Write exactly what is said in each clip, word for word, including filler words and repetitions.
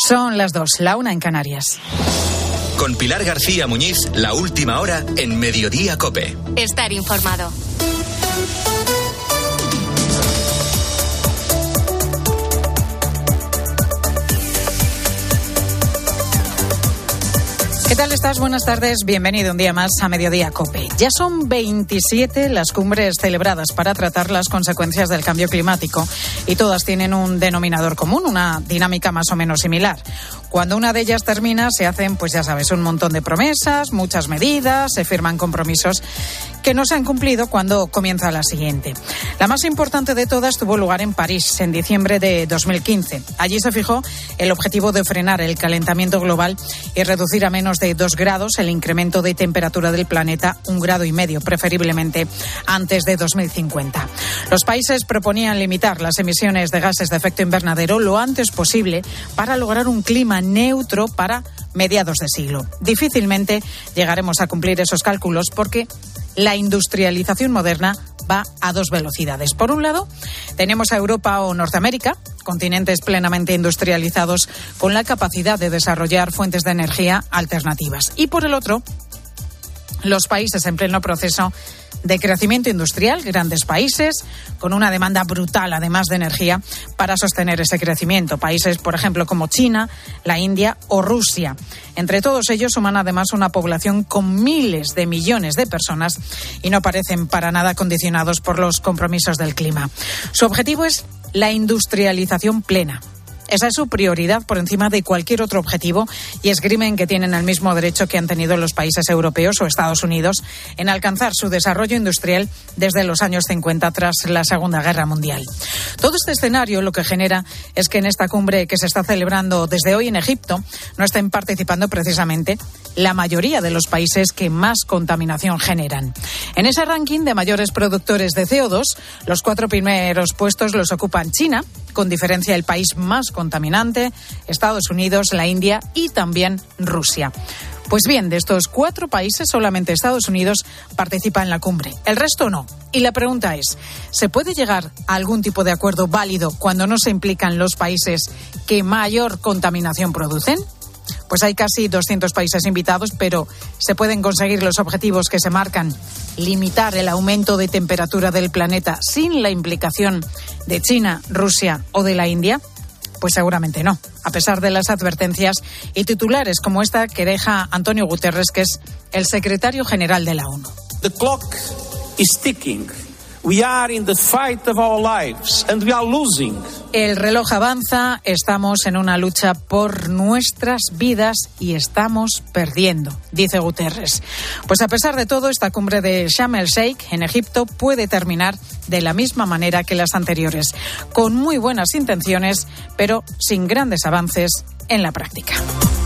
Son las dos, la una en Canarias. Con Pilar García Muñiz, la última hora en Mediodía COPE. Estar informado. ¿Qué tal estás? Buenas tardes. Bienvenido un día más a Mediodía COPE. Ya son veintisiete las cumbres celebradas para tratar las consecuencias del cambio climático y todas tienen un denominador común, una dinámica más o menos similar. Cuando una de ellas termina, se hacen, pues ya sabes, un montón de promesas, muchas medidas, se firman compromisos que no se han cumplido cuando comienza la siguiente. La más importante de todas tuvo lugar en París en diciembre de dos mil quince. Allí se fijó el objetivo de frenar el calentamiento global y reducir a menos de dos grados el incremento de temperatura del planeta, un grado y medio, preferiblemente antes de dos mil cincuenta. Los países proponían limitar las emisiones de gases de efecto invernadero lo antes posible para lograr un clima neutro para mediados de siglo. Difícilmente llegaremos a cumplir esos cálculos porque la industrialización moderna va a dos velocidades. Por un lado, tenemos a Europa o Norteamérica, continentes plenamente industrializados con la capacidad de desarrollar fuentes de energía alternativas. Y por el otro, los países en pleno proceso de crecimiento industrial, grandes países con una demanda brutal además de energía para sostener ese crecimiento. Países, por ejemplo, como China, la India o Rusia. Entre todos ellos suman además una población con miles de millones de personas y no parecen para nada condicionados por los compromisos del clima. Su objetivo es la industrialización plena. Esa es su prioridad por encima de cualquier otro objetivo y esgrimen que tienen el mismo derecho que han tenido los países europeos o Estados Unidos en alcanzar su desarrollo industrial desde los años cincuenta tras la Segunda Guerra Mundial. Todo este escenario lo que genera es que en esta cumbre que se está celebrando desde hoy en Egipto no estén participando precisamente la mayoría de los países que más contaminación generan. En ese ranking de mayores productores de C O dos, los cuatro primeros puestos los ocupan China, con diferencia el país más contaminante, Estados Unidos, la India y también Rusia. Pues bien, de estos cuatro países, solamente Estados Unidos participa en la cumbre. El resto no. Y la pregunta es, ¿se puede llegar a algún tipo de acuerdo válido cuando no se implican los países que mayor contaminación producen? Pues hay casi doscientos países invitados, pero ¿se pueden conseguir los objetivos que se marcan? ¿Limitar el aumento de temperatura del planeta sin la implicación de China, Rusia o de la India? Pues seguramente no, a pesar de las advertencias y titulares como esta que deja Antonio Guterres, que es el secretario general de la ONU. The clock is ticking. We are in the fight of our lives and we are losing. El reloj avanza, estamos en una lucha por nuestras vidas y estamos perdiendo, dice Guterres. Pues a pesar de todo, esta cumbre de Sharm el Sheikh en Egipto puede terminar de la misma manera que las anteriores, con muy buenas intenciones, pero sin grandes avances en la práctica.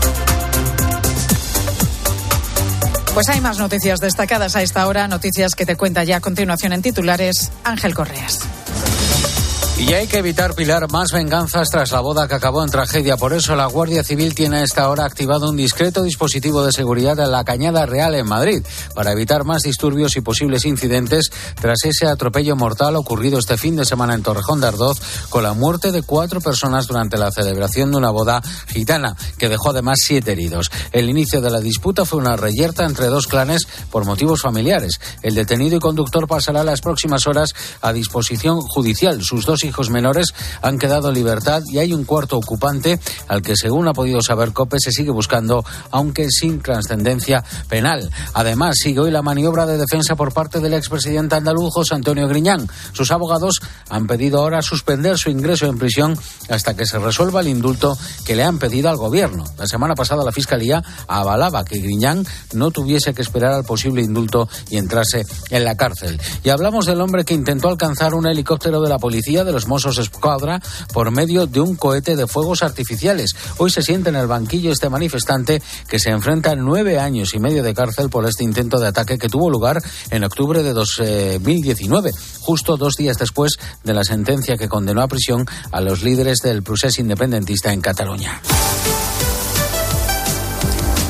Pues hay más noticias destacadas a esta hora, noticias que te cuenta ya a continuación en titulares Ángel Correas. Y hay que evitar, Pilar, más venganzas tras la boda que acabó en tragedia. Por eso la Guardia Civil tiene a esta hora activado un discreto dispositivo de seguridad en la Cañada Real en Madrid para evitar más disturbios y posibles incidentes tras ese atropello mortal ocurrido este fin de semana en Torrejón de Ardoz con la muerte de cuatro personas durante la celebración de una boda gitana que dejó además siete heridos. El inicio de la disputa fue una reyerta entre dos clanes por motivos familiares. El detenido y conductor pasará las próximas horas a disposición judicial. Sus dos hijos menores han quedado en libertad y hay un cuarto ocupante al que, según ha podido saber COPE, se sigue buscando, aunque sin trascendencia penal. Además, sigue hoy la maniobra de defensa por parte del expresidente andaluz José Antonio Griñán. Sus abogados han pedido ahora suspender su ingreso en prisión hasta que se resuelva el indulto que le han pedido al gobierno. La semana pasada la Fiscalía avalaba que Griñán no tuviese que esperar al posible indulto y entrase en la cárcel. Y hablamos del hombre que intentó alcanzar un helicóptero de la policía de los Mossos Escuadra por medio de un cohete de fuegos artificiales. Hoy se siente en el banquillo este manifestante que se enfrenta a nueve años y medio de cárcel por este intento de ataque que tuvo lugar en octubre de dos mil diecinueve, justo dos días después de la sentencia que condenó a prisión a los líderes del procés independentista en Cataluña.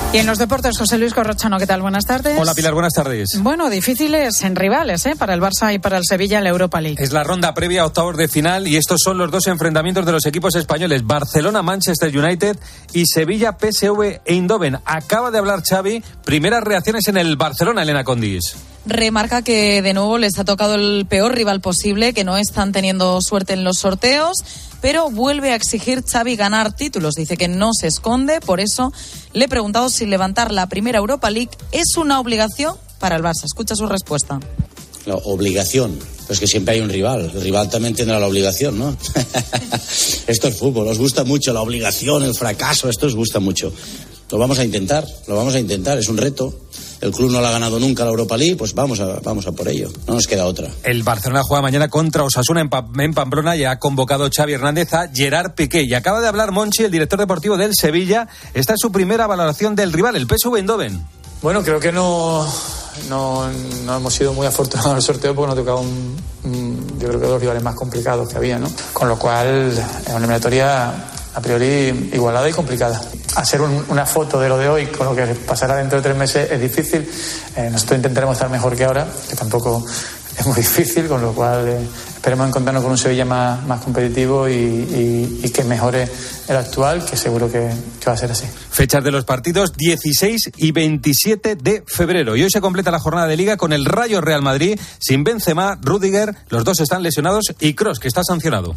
Y en los deportes, José Luis Corrochano, ¿qué tal? Buenas tardes. Hola, Pilar, buenas tardes. Bueno, difíciles en rivales, ¿eh? Para el Barça y para el Sevilla en la Europa League. Es la ronda previa a octavos de final y estos son los dos enfrentamientos de los equipos españoles: Barcelona-Manchester United y Sevilla-P S V Eindhoven. Acaba de hablar Xavi. Primeras reacciones en el Barcelona, Elena Condis. Remarca que de nuevo les ha tocado el peor rival posible, que no están teniendo suerte en los sorteos, pero vuelve a exigir Xavi ganar títulos. Dice que no se esconde, por eso le he preguntado si levantar la primera Europa League es una obligación para el Barça. Escucha su respuesta. La obligación, pues que siempre hay un rival, el rival también tendrá la obligación, ¿no? Esto es fútbol, os gusta mucho la obligación, el fracaso, esto os gusta mucho. Lo vamos a intentar, lo vamos a intentar, es un reto. El club no la ha ganado nunca la Europa League, pues vamos a, vamos a por ello, no nos queda otra. El Barcelona juega mañana contra Osasuna en, pa- en Pamplona y ha convocado Xavi Hernández a Gerard Piqué. Y acaba de hablar Monchi, el director deportivo del Sevilla. Esta es su primera valoración del rival, el P S V Eindhoven. Bueno, creo que no, no, no hemos sido muy afortunados en el sorteo porque nos ha tocado un, un, yo creo que dos rivales más complicados que había, ¿no? Con lo cual, es una eliminatoria a priori igualada y complicada. Hacer un, una foto de lo de hoy con lo que pasará dentro de tres meses es difícil. Eh, nosotros intentaremos estar mejor que ahora, que tampoco es muy difícil, con lo cual eh, esperemos encontrarnos con un Sevilla más, más competitivo y, y, y que mejore el actual, que seguro que, que va a ser así. Fechas de los partidos dieciséis y veintisiete de febrero. Y hoy se completa la jornada de Liga con el Rayo Real Madrid sin Benzema, Rüdiger, los dos están lesionados, y Kroos, que está sancionado.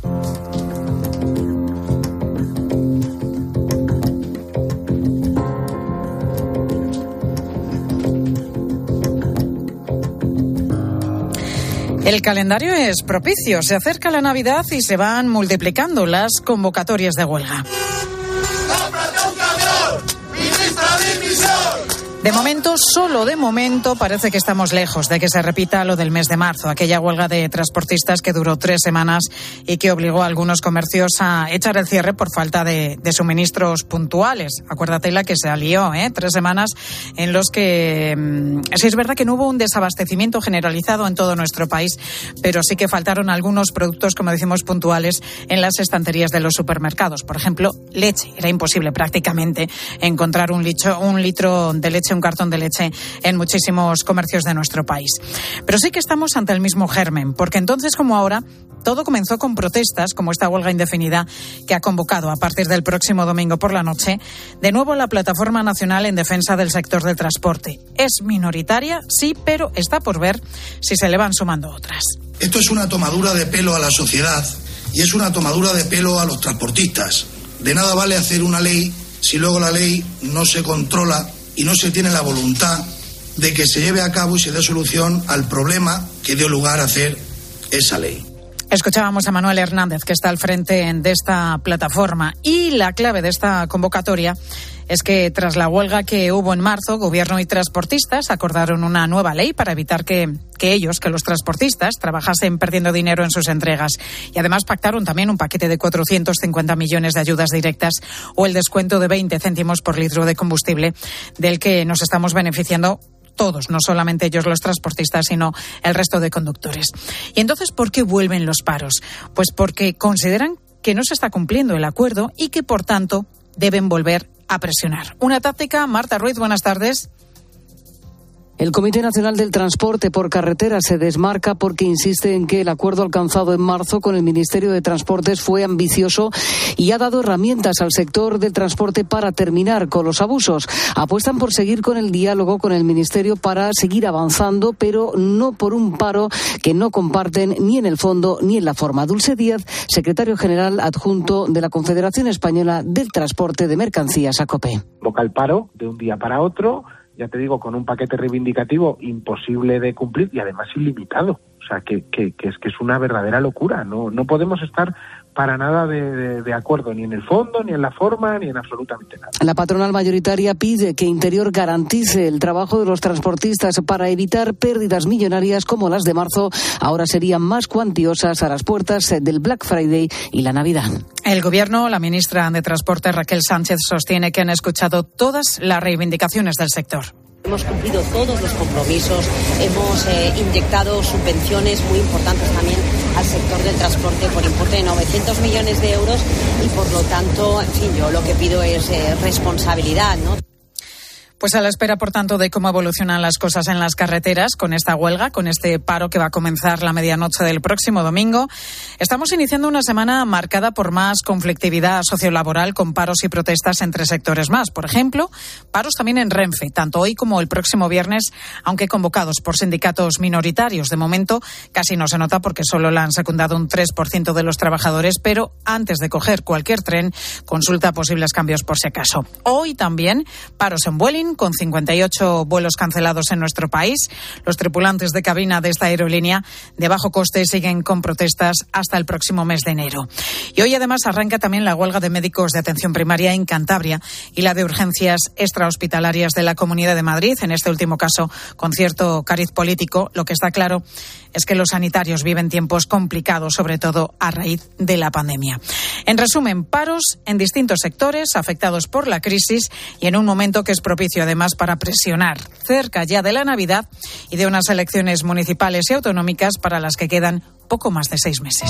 El calendario es propicio, se acerca la Navidad y se van multiplicando las convocatorias de huelga. De momento, solo de momento, parece que estamos lejos de que se repita lo del mes de marzo, aquella huelga de transportistas que duró tres semanas y que obligó a algunos comercios a echar el cierre por falta de, de suministros puntuales. Acuérdate la que se alió, ¿eh? Tres semanas en los que mmm, sí es verdad que no hubo un desabastecimiento generalizado en todo nuestro país, pero sí que faltaron algunos productos, como decimos, puntuales en las estanterías de los supermercados. Por ejemplo, leche. Era imposible prácticamente encontrar un, licho, un litro de leche, un cartón de leche en muchísimos comercios de nuestro país. Pero sí que estamos ante el mismo germen, porque entonces como ahora todo comenzó con protestas, como esta huelga indefinida que ha convocado a partir del próximo domingo por la noche, de nuevo la Plataforma Nacional en Defensa del Sector del Transporte. Es minoritaria, sí, pero está por ver si se le van sumando otras. Esto es una tomadura de pelo a la sociedad y es una tomadura de pelo a los transportistas. De nada vale hacer una ley si luego la ley no se controla y no se tiene la voluntad de que se lleve a cabo y se dé solución al problema que dio lugar a hacer esa ley. Escuchábamos a Manuel Hernández, que está al frente de esta plataforma, y la clave de esta convocatoria es que tras la huelga que hubo en marzo, Gobierno y transportistas acordaron una nueva ley para evitar que, que ellos, que los transportistas, trabajasen perdiendo dinero en sus entregas. Y además pactaron también un paquete de cuatrocientos cincuenta millones de ayudas directas o el descuento de veinte céntimos por litro de combustible, del que nos estamos beneficiando todos, no solamente ellos los transportistas, sino el resto de conductores. Y entonces, ¿por qué vuelven los paros? Pues porque consideran que no se está cumpliendo el acuerdo y que, por tanto, deben volver a presionar. Una táctica, Marta Ruiz, buenas tardes. El Comité Nacional del Transporte por Carretera se desmarca porque insiste en que el acuerdo alcanzado en marzo con el Ministerio de Transportes fue ambicioso y ha dado herramientas al sector del transporte para terminar con los abusos. Apuestan por seguir con el diálogo con el Ministerio para seguir avanzando, pero no por un paro que no comparten ni en el fondo ni en la forma. Dulce Díaz, secretario general adjunto de la Confederación Española del Transporte de Mercancías, ACOPE. Boca el paro de un día para otro, ya te digo, con un paquete reivindicativo imposible de cumplir y además ilimitado. O sea, que, que, que es que es una verdadera locura. No, no podemos estar para nada de, de, de acuerdo, ni en el fondo, ni en la forma, ni en absolutamente nada. La patronal mayoritaria pide que Interior garantice el trabajo de los transportistas para evitar pérdidas millonarias como las de marzo. Ahora serían más cuantiosas a las puertas del Black Friday y la Navidad. El Gobierno, la ministra de Transporte, Raquel Sánchez, sostiene que han escuchado todas las reivindicaciones del sector. Hemos cumplido todos los compromisos, hemos eh, inyectado subvenciones muy importantes también al sector del transporte por importe de novecientos millones de euros y por lo tanto, en fin, yo lo que pido es eh, responsabilidad, ¿no? Pues a la espera, por tanto, de cómo evolucionan las cosas en las carreteras con esta huelga, con este paro que va a comenzar la medianoche del próximo domingo, estamos iniciando una semana marcada por más conflictividad sociolaboral con paros y protestas entre sectores más. Por ejemplo, paros también en Renfe, tanto hoy como el próximo viernes, aunque convocados por sindicatos minoritarios. De momento casi no se nota porque solo la han secundado un tres por ciento de los trabajadores, pero antes de coger cualquier tren, consulta posibles cambios por si acaso. Hoy también paros en Vueling, con cincuenta y ocho vuelos cancelados en nuestro país. Los tripulantes de cabina de esta aerolínea de bajo coste siguen con protestas hasta el próximo mes de enero. Y hoy además arranca también la huelga de médicos de atención primaria en Cantabria y la de urgencias extrahospitalarias de la Comunidad de Madrid, en este último caso con cierto cariz político. Lo que está claro es que los sanitarios viven tiempos complicados, sobre todo a raíz de la pandemia. En resumen, paros en distintos sectores afectados por la crisis y en un momento que es propicio además para presionar cerca ya de la Navidad y de unas elecciones municipales y autonómicas para las que quedan poco más de seis meses.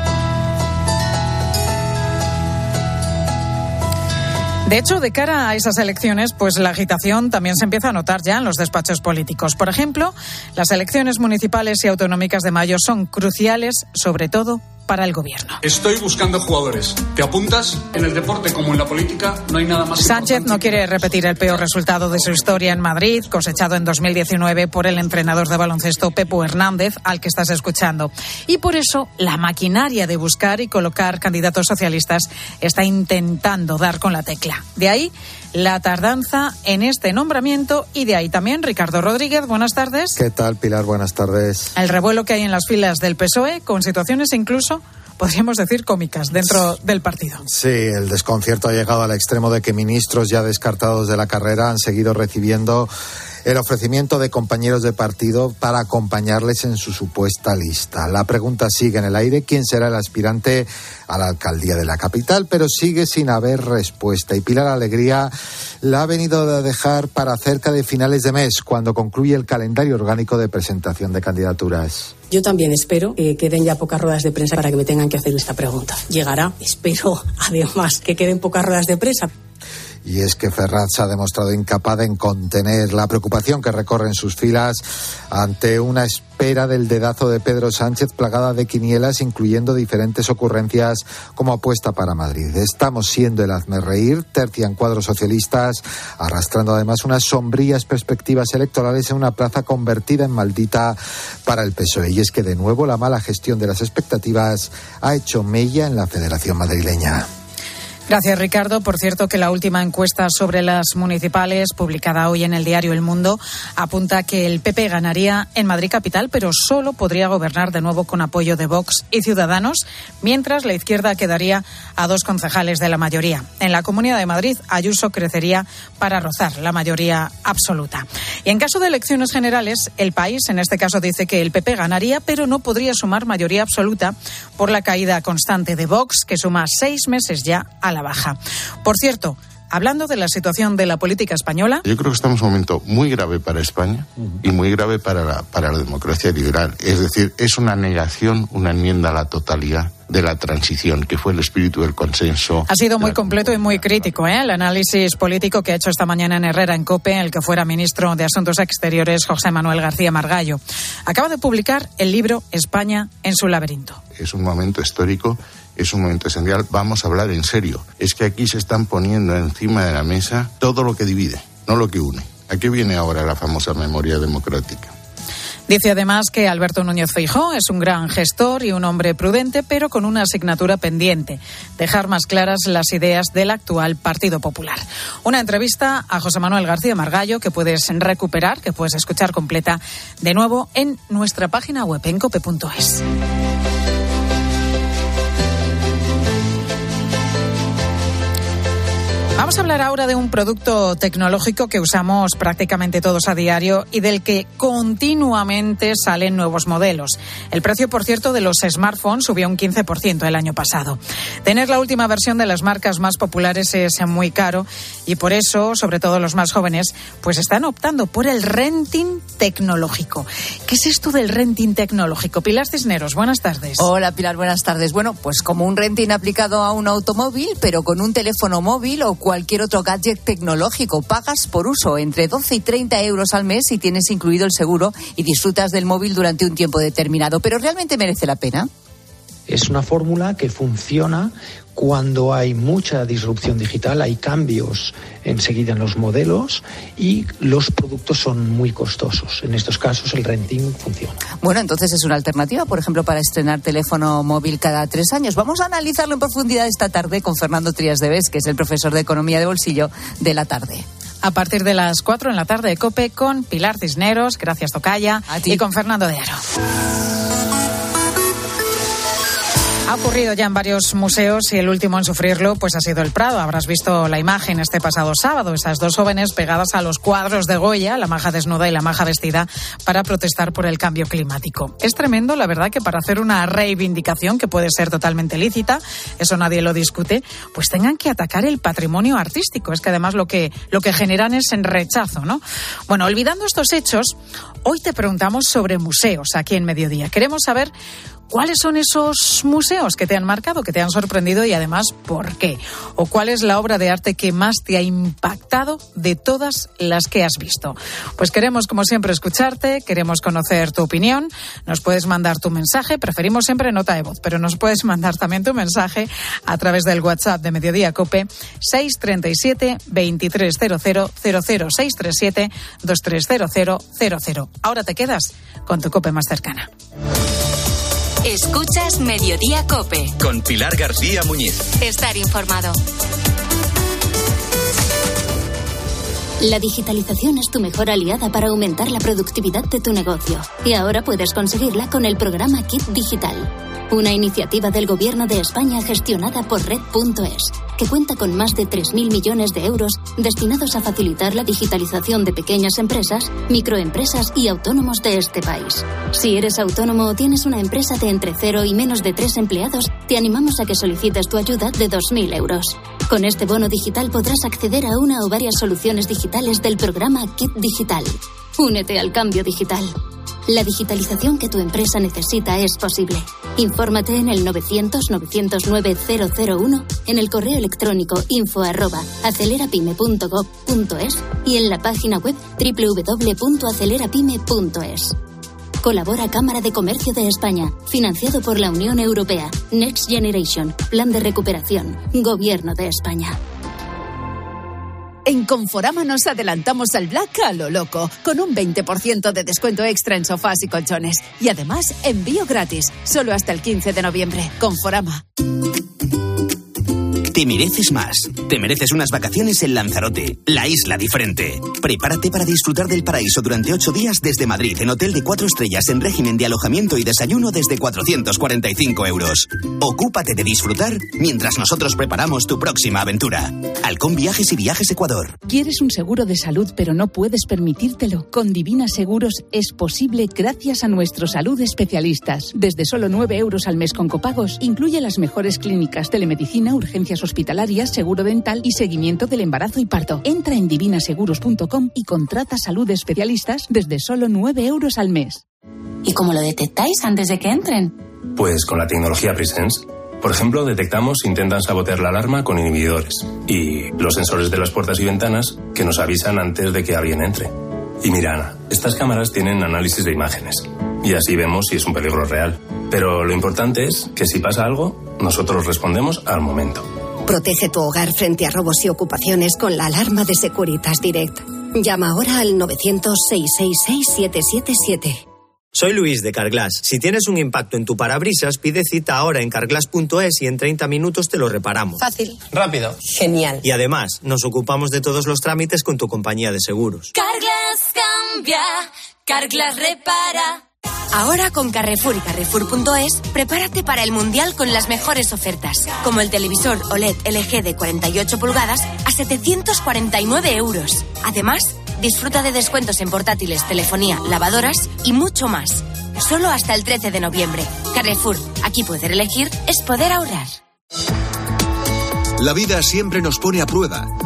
De hecho, de cara a esas elecciones, pues la agitación también se empieza a notar ya en los despachos políticos. Por ejemplo, las elecciones municipales y autonómicas de mayo son cruciales, sobre todo para el gobierno. Estoy buscando jugadores. ¿Te apuntas? En el deporte como en la política no hay nada más Sánchez no quiere repetir el peor resultado de su historia en Madrid, cosechado en dos mil diecinueve por el entrenador de baloncesto Pepu Hernández, al que estás escuchando. Y por eso la maquinaria de buscar y colocar candidatos socialistas está intentando dar con la tecla. De ahí la tardanza en este nombramiento y de ahí también Ricardo Rodríguez. Buenas tardes. ¿Qué tal, Pilar? Buenas tardes. El revuelo que hay en las filas del P S O E, con situaciones incluso, podríamos decir, cómicas dentro del partido. Sí, el desconcierto ha llegado al extremo de que ministros ya descartados de la carrera han seguido recibiendo el ofrecimiento de compañeros de partido para acompañarles en su supuesta lista. La pregunta sigue en el aire: ¿quién será el aspirante a la alcaldía de la capital? Pero sigue sin haber respuesta. Y Pilar Alegría la ha venido a dejar para cerca de finales de mes, cuando concluye el calendario orgánico de presentación de candidaturas. Yo también espero que queden ya pocas ruedas de prensa para que me tengan que hacer esta pregunta. Llegará, espero, además, que queden pocas ruedas de prensa. Y es que Ferraz se ha demostrado incapaz en contener la preocupación que recorre en sus filas ante una espera del dedazo de Pedro Sánchez plagada de quinielas, incluyendo diferentes ocurrencias como apuesta para Madrid. Estamos siendo el hazmerreír, tercian cuadros socialistas, arrastrando además unas sombrías perspectivas electorales en una plaza convertida en maldita para el P S O E. Y es que de nuevo la mala gestión de las expectativas ha hecho mella en la Federación Madrileña. Gracias, Ricardo. Por cierto, que la última encuesta sobre las municipales, publicada hoy en el diario El Mundo, apunta que el P P ganaría en Madrid capital, pero solo podría gobernar de nuevo con apoyo de Vox y Ciudadanos, mientras la izquierda quedaría a dos concejales de la mayoría. En la Comunidad de Madrid, Ayuso crecería para rozar la mayoría absoluta. Y en caso de elecciones generales, El País, en este caso, dice que el P P ganaría, pero no podría sumar mayoría absoluta por la caída constante de Vox, que suma seis meses ya a la baja. Por cierto, hablando de la situación de la política española, yo creo que estamos en un momento muy grave para España y muy grave para la, para la democracia liberal. Es decir, es una negación, una enmienda a la totalidad de la transición, que fue el espíritu del consenso. Ha sido muy completo y muy crítico, ¿eh? El análisis político que ha hecho esta mañana en Herrera en COPE el que fuera ministro de Asuntos Exteriores, José Manuel García Margallo. Acaba de publicar el libro España en su laberinto. Es un momento histórico, es un momento esencial. Vamos a hablar en serio. Es que aquí se están poniendo encima de la mesa todo lo que divide, no lo que une. ¿A qué viene ahora la famosa memoria democrática? Dice además que Alberto Núñez Feijóo es un gran gestor y un hombre prudente, pero con una asignatura pendiente: dejar más claras las ideas del actual Partido Popular. Una entrevista a José Manuel García Margallo que puedes recuperar, que puedes escuchar completa de nuevo en nuestra página web en cope punto es. Vamos a hablar ahora de un producto tecnológico que usamos prácticamente todos a diario y del que continuamente salen nuevos modelos. El precio, por cierto, de los smartphones subió un quince por ciento el año pasado. Tener la última versión de las marcas más populares es muy caro y por eso, sobre todo los más jóvenes, pues están optando por el renting tecnológico. ¿Qué es esto del renting tecnológico? Pilar Cisneros, buenas tardes. Hola Pilar, buenas tardes. Bueno, pues como un renting aplicado a un automóvil, pero con un teléfono móvil o cualquier otro gadget tecnológico. Pagas por uso entre doce y treinta euros al mes y tienes incluido el seguro y disfrutas del móvil durante un tiempo determinado. ¿Pero realmente merece la pena? Es una fórmula que funciona cuando hay mucha disrupción digital, hay cambios enseguida en los modelos y los productos son muy costosos. En estos casos el renting funciona. Bueno, entonces es una alternativa, por ejemplo, para estrenar teléfono móvil cada tres años. Vamos a analizarlo en profundidad esta tarde con Fernando Trías de Bes, que es el profesor de Economía de Bolsillo de La Tarde. A partir de las cuatro en la tarde de COPE con Pilar Cisneros, gracias Tocaya, y con Fernando de Aro. Ha ocurrido ya en varios museos y el último en sufrirlo pues ha sido el Prado. Habrás visto la imagen este pasado sábado, esas dos jóvenes pegadas a los cuadros de Goya, la maja desnuda y la maja vestida, para protestar por el cambio climático. Es tremendo, la verdad, que para hacer una reivindicación que puede ser totalmente lícita, eso nadie lo discute, pues tengan que atacar el patrimonio artístico. Es que además lo que, lo que generan es en rechazo, ¿no? Bueno, olvidando estos hechos, hoy te preguntamos sobre museos aquí en Mediodía. Queremos saber ¿cuáles son esos museos que te han marcado, que te han sorprendido y además por qué? ¿O cuál es la obra de arte que más te ha impactado de todas las que has visto? Pues queremos, como siempre, escucharte, queremos conocer tu opinión. Nos puedes mandar tu mensaje, preferimos siempre nota de voz, pero nos puedes mandar también tu mensaje a través del WhatsApp de Mediodía COPE seis treinta y siete, veintitrés cero cero cero cero, seis tres siete, dos tres cero cero cero cero. Ahora te quedas con tu COPE más cercana. Escuchas Mediodía COPE. Con Pilar García Muñiz. Estar informado. La digitalización es tu mejor aliada para aumentar la productividad de tu negocio. Y ahora puedes conseguirla con el programa Kit Digital. Una iniciativa del Gobierno de España gestionada por Red punto es, que cuenta con más de tres mil millones de euros destinados a facilitar la digitalización de pequeñas empresas, microempresas y autónomos de este país. Si eres autónomo o tienes una empresa de entre cero y menos de tres empleados, te animamos a que solicites tu ayuda de dos mil euros. Con este bono digital podrás acceder a una o varias soluciones digitales del programa Kit Digital. Únete al cambio digital. La digitalización que tu empresa necesita es posible. Infórmate en el novecientos, novecientos nueve, cero cero uno, en el correo electrónico info arroba acelerapyme punto gob punto es y en la página web doble u doble u doble u punto acelerapyme punto es. Colabora Cámara de Comercio de España, financiado por la Unión Europea, Next Generation, Plan de Recuperación, Gobierno de España. En Conforama nos adelantamos al Black a lo loco, con un veinte por ciento de descuento extra en sofás y colchones. Y además, envío gratis, solo hasta el quince de noviembre. Conforama. Te mereces más. Te mereces unas vacaciones en Lanzarote, la isla diferente. Prepárate para disfrutar del paraíso durante ocho días desde Madrid, en hotel de cuatro estrellas en régimen de alojamiento y desayuno desde cuatrocientos cuarenta y cinco euros. Ocúpate de disfrutar mientras nosotros preparamos tu próxima aventura. Halcón Viajes y Viajes Ecuador. ¿Quieres un seguro de salud pero no puedes permitírtelo? Con Divina Seguros es posible gracias a nuestros salud especialistas. Desde solo nueve euros al mes con copagos, incluye las mejores clínicas, telemedicina, urgencias hospitalarias, seguro dental y seguimiento del embarazo y parto. Entra en divina seguros punto com y contrata salud especialistas desde solo nueve euros al mes. ¿Y cómo lo detectáis antes de que entren? Pues con la tecnología Presence. Por ejemplo, detectamos si intentan sabotear la alarma con inhibidores y los sensores de las puertas y ventanas que nos avisan antes de que alguien entre. Y mira, Ana, estas cámaras tienen análisis de imágenes y así vemos si es un peligro real. Pero lo importante es que si pasa algo, nosotros respondemos al momento. Protege tu hogar frente a robos y ocupaciones con la alarma de Securitas Direct. Llama ahora al novecientos, seiscientos sesenta y seis, siete siete siete. Soy Luis de Carglass. Si tienes un impacto en tu parabrisas, pide cita ahora en carglass punto es y en treinta minutos te lo reparamos. Fácil. Rápido. Genial. Y además, nos ocupamos de todos los trámites con tu compañía de seguros. Carglass cambia, Carglass repara. Ahora con Carrefour y Carrefour punto es, prepárate para el Mundial con las mejores ofertas, como el televisor O L E D L G de cuarenta y ocho pulgadas a setecientos cuarenta y nueve euros. Además, disfruta de descuentos en portátiles, telefonía, lavadoras y mucho más. Solo hasta el trece de noviembre. Carrefour, aquí poder elegir es poder ahorrar. La vida siempre nos pone a prueba.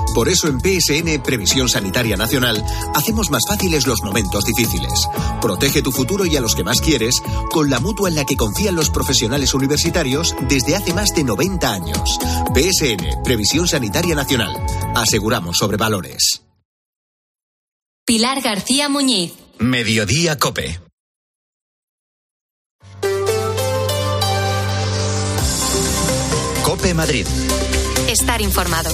Por eso en P S N Previsión Sanitaria Nacional hacemos más fáciles los momentos difíciles. Protege tu futuro y a los que más quieres con la mutua en la que confían los profesionales universitarios desde hace más de noventa años. P S N Previsión Sanitaria Nacional. Aseguramos sobre valores. Pilar García Muñiz. Mediodía COPE. COPE Madrid. Estar informado.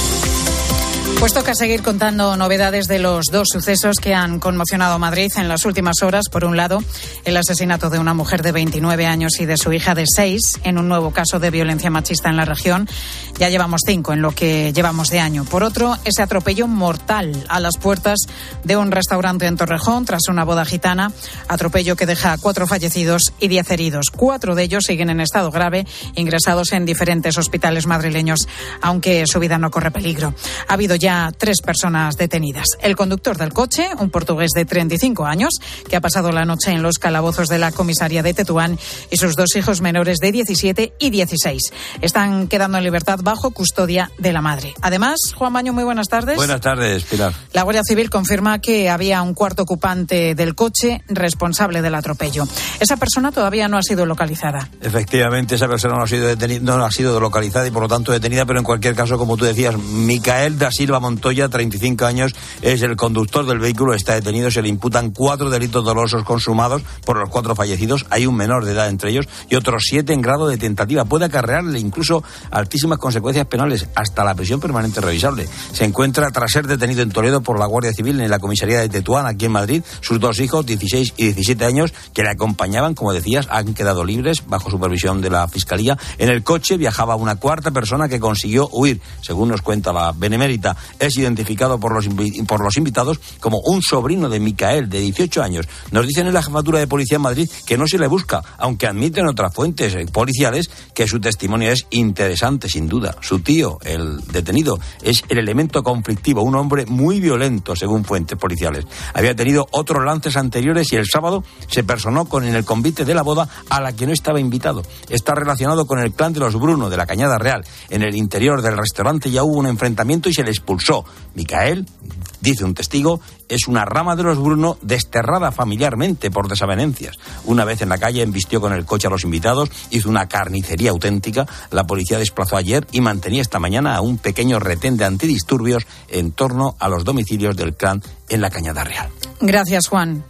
Pues toca seguir contando novedades de los dos sucesos que han conmocionado a Madrid en las últimas horas. Por un lado, el asesinato de una mujer de veintinueve años y de su hija de seis en un nuevo caso de violencia machista en la región. Ya llevamos cinco en lo que llevamos de año. Por otro, ese atropello mortal a las puertas de un restaurante en Torrejón tras una boda gitana. Atropello que deja cuatro fallecidos y diez heridos. Cuatro de ellos siguen en estado grave, ingresados en diferentes hospitales madrileños, aunque su vida no corre peligro. Ha habido ya tres personas detenidas. El conductor del coche, un portugués de treinta y cinco años, que ha pasado la noche en los calabozos de la comisaría de Tetuán, y sus dos hijos menores de diecisiete y dieciséis. Están quedando en libertad bajo custodia de la madre. Además, Juan Baño, muy buenas tardes. Buenas tardes, Pilar. La Guardia Civil confirma que había un cuarto ocupante del coche responsable del atropello. Esa persona todavía no ha sido localizada. Efectivamente, esa persona no ha sido detenida, no ha sido localizada y por lo tanto detenida, pero en cualquier caso, como tú decías, Micael da Silva Montoya, treinta y cinco años, es el conductor del vehículo, está detenido. Se le imputan cuatro delitos dolosos consumados por los cuatro fallecidos. Hay un menor de edad entre ellos y otros siete en grado de tentativa. Puede acarrearle incluso altísimas consecuencias penales, hasta la prisión permanente revisable. Se encuentra tras ser detenido en Toledo por la Guardia Civil en la comisaría de Tetuán, aquí en Madrid. Sus dos hijos, dieciséis y diecisiete años, que le acompañaban, como decías, han quedado libres bajo supervisión de la Fiscalía. En el coche viajaba una cuarta persona que consiguió huir, según nos cuenta la Benemérita. Es identificado por los, por los invitados como un sobrino de Micael, de dieciocho años. Nos dicen en la Jefatura de Policía en Madrid que no se le busca, aunque admiten otras fuentes policiales que su testimonio es interesante, sin duda. Su tío, el detenido, es el elemento conflictivo, un hombre muy violento, según fuentes policiales. Había tenido otros lances anteriores y el sábado se personó con en el convite de la boda a la que no estaba invitado. Está relacionado con el clan de los Bruno, de la Cañada Real. En el interior del restaurante ya hubo un enfrentamiento y se le expulsó. Micael, dice un testigo, es una rama de los Bruno desterrada familiarmente por desavenencias. Una vez en la calle embistió con el coche a los invitados, hizo una carnicería auténtica. La policía desplazó ayer y mantenía esta mañana a un pequeño retén de antidisturbios en torno a los domicilios del clan en la Cañada Real. Gracias, Juan.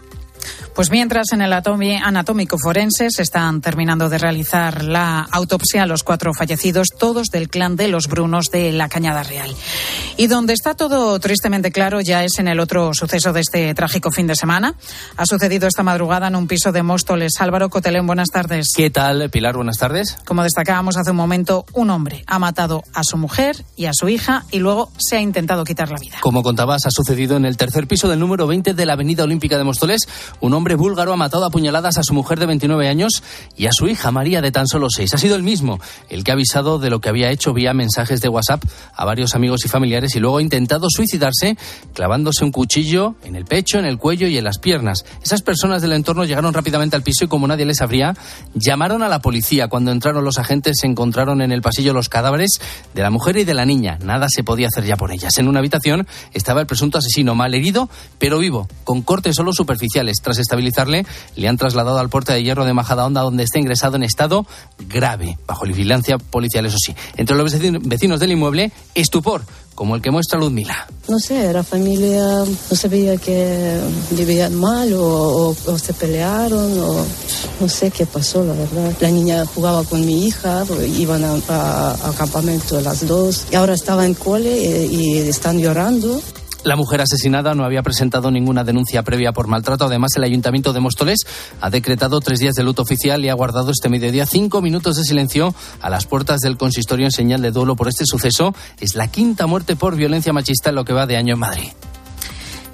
Pues mientras en el anatómico forense se están terminando de realizar la autopsia a los cuatro fallecidos, todos del clan de los Brunos de la Cañada Real. Y donde está todo tristemente claro ya es en el otro suceso de este trágico fin de semana. Ha sucedido esta madrugada en un piso de Móstoles. Álvaro Cotelén, buenas tardes. ¿Qué tal, Pilar? Buenas tardes. Como destacábamos hace un momento, un hombre ha matado a su mujer y a su hija y luego se ha intentado quitar la vida. Como contabas, ha sucedido en el tercer piso del número veinte de la Avenida Olímpica de Móstoles. Un hombre búlgaro ha matado a puñaladas a su mujer de veintinueve años y a su hija María de tan solo seis. Ha sido el mismo el que ha avisado de lo que había hecho vía mensajes de WhatsApp a varios amigos y familiares y luego ha intentado suicidarse clavándose un cuchillo en el pecho, en el cuello y en las piernas. Esas personas del entorno llegaron rápidamente al piso y como nadie les abría, llamaron a la policía. Cuando entraron los agentes se encontraron en el pasillo los cadáveres de la mujer y de la niña. Nada se podía hacer ya por ellas. En una habitación estaba el presunto asesino, malherido pero vivo, con cortes solo superficiales. Tras estabilizarle, le han trasladado al puerto de hierro de Majadahonda, donde está ingresado en estado grave, bajo vigilancia policial, eso sí. Entre los vecinos del inmueble, estupor, como el que muestra Ludmila. No sé, era familia, no se veía que vivían mal o, o, o se pelearon o no sé qué pasó, la verdad. La niña jugaba con mi hija, iban a, a, a campamento las dos y ahora estaba en cole y, y están llorando. La mujer asesinada no había presentado ninguna denuncia previa por maltrato. Además, el Ayuntamiento de Móstoles ha decretado tres días de luto oficial y ha guardado este mediodía cinco minutos de silencio a las puertas del consistorio en señal de duelo por este suceso. Es la quinta muerte por violencia machista en lo que va de año en Madrid.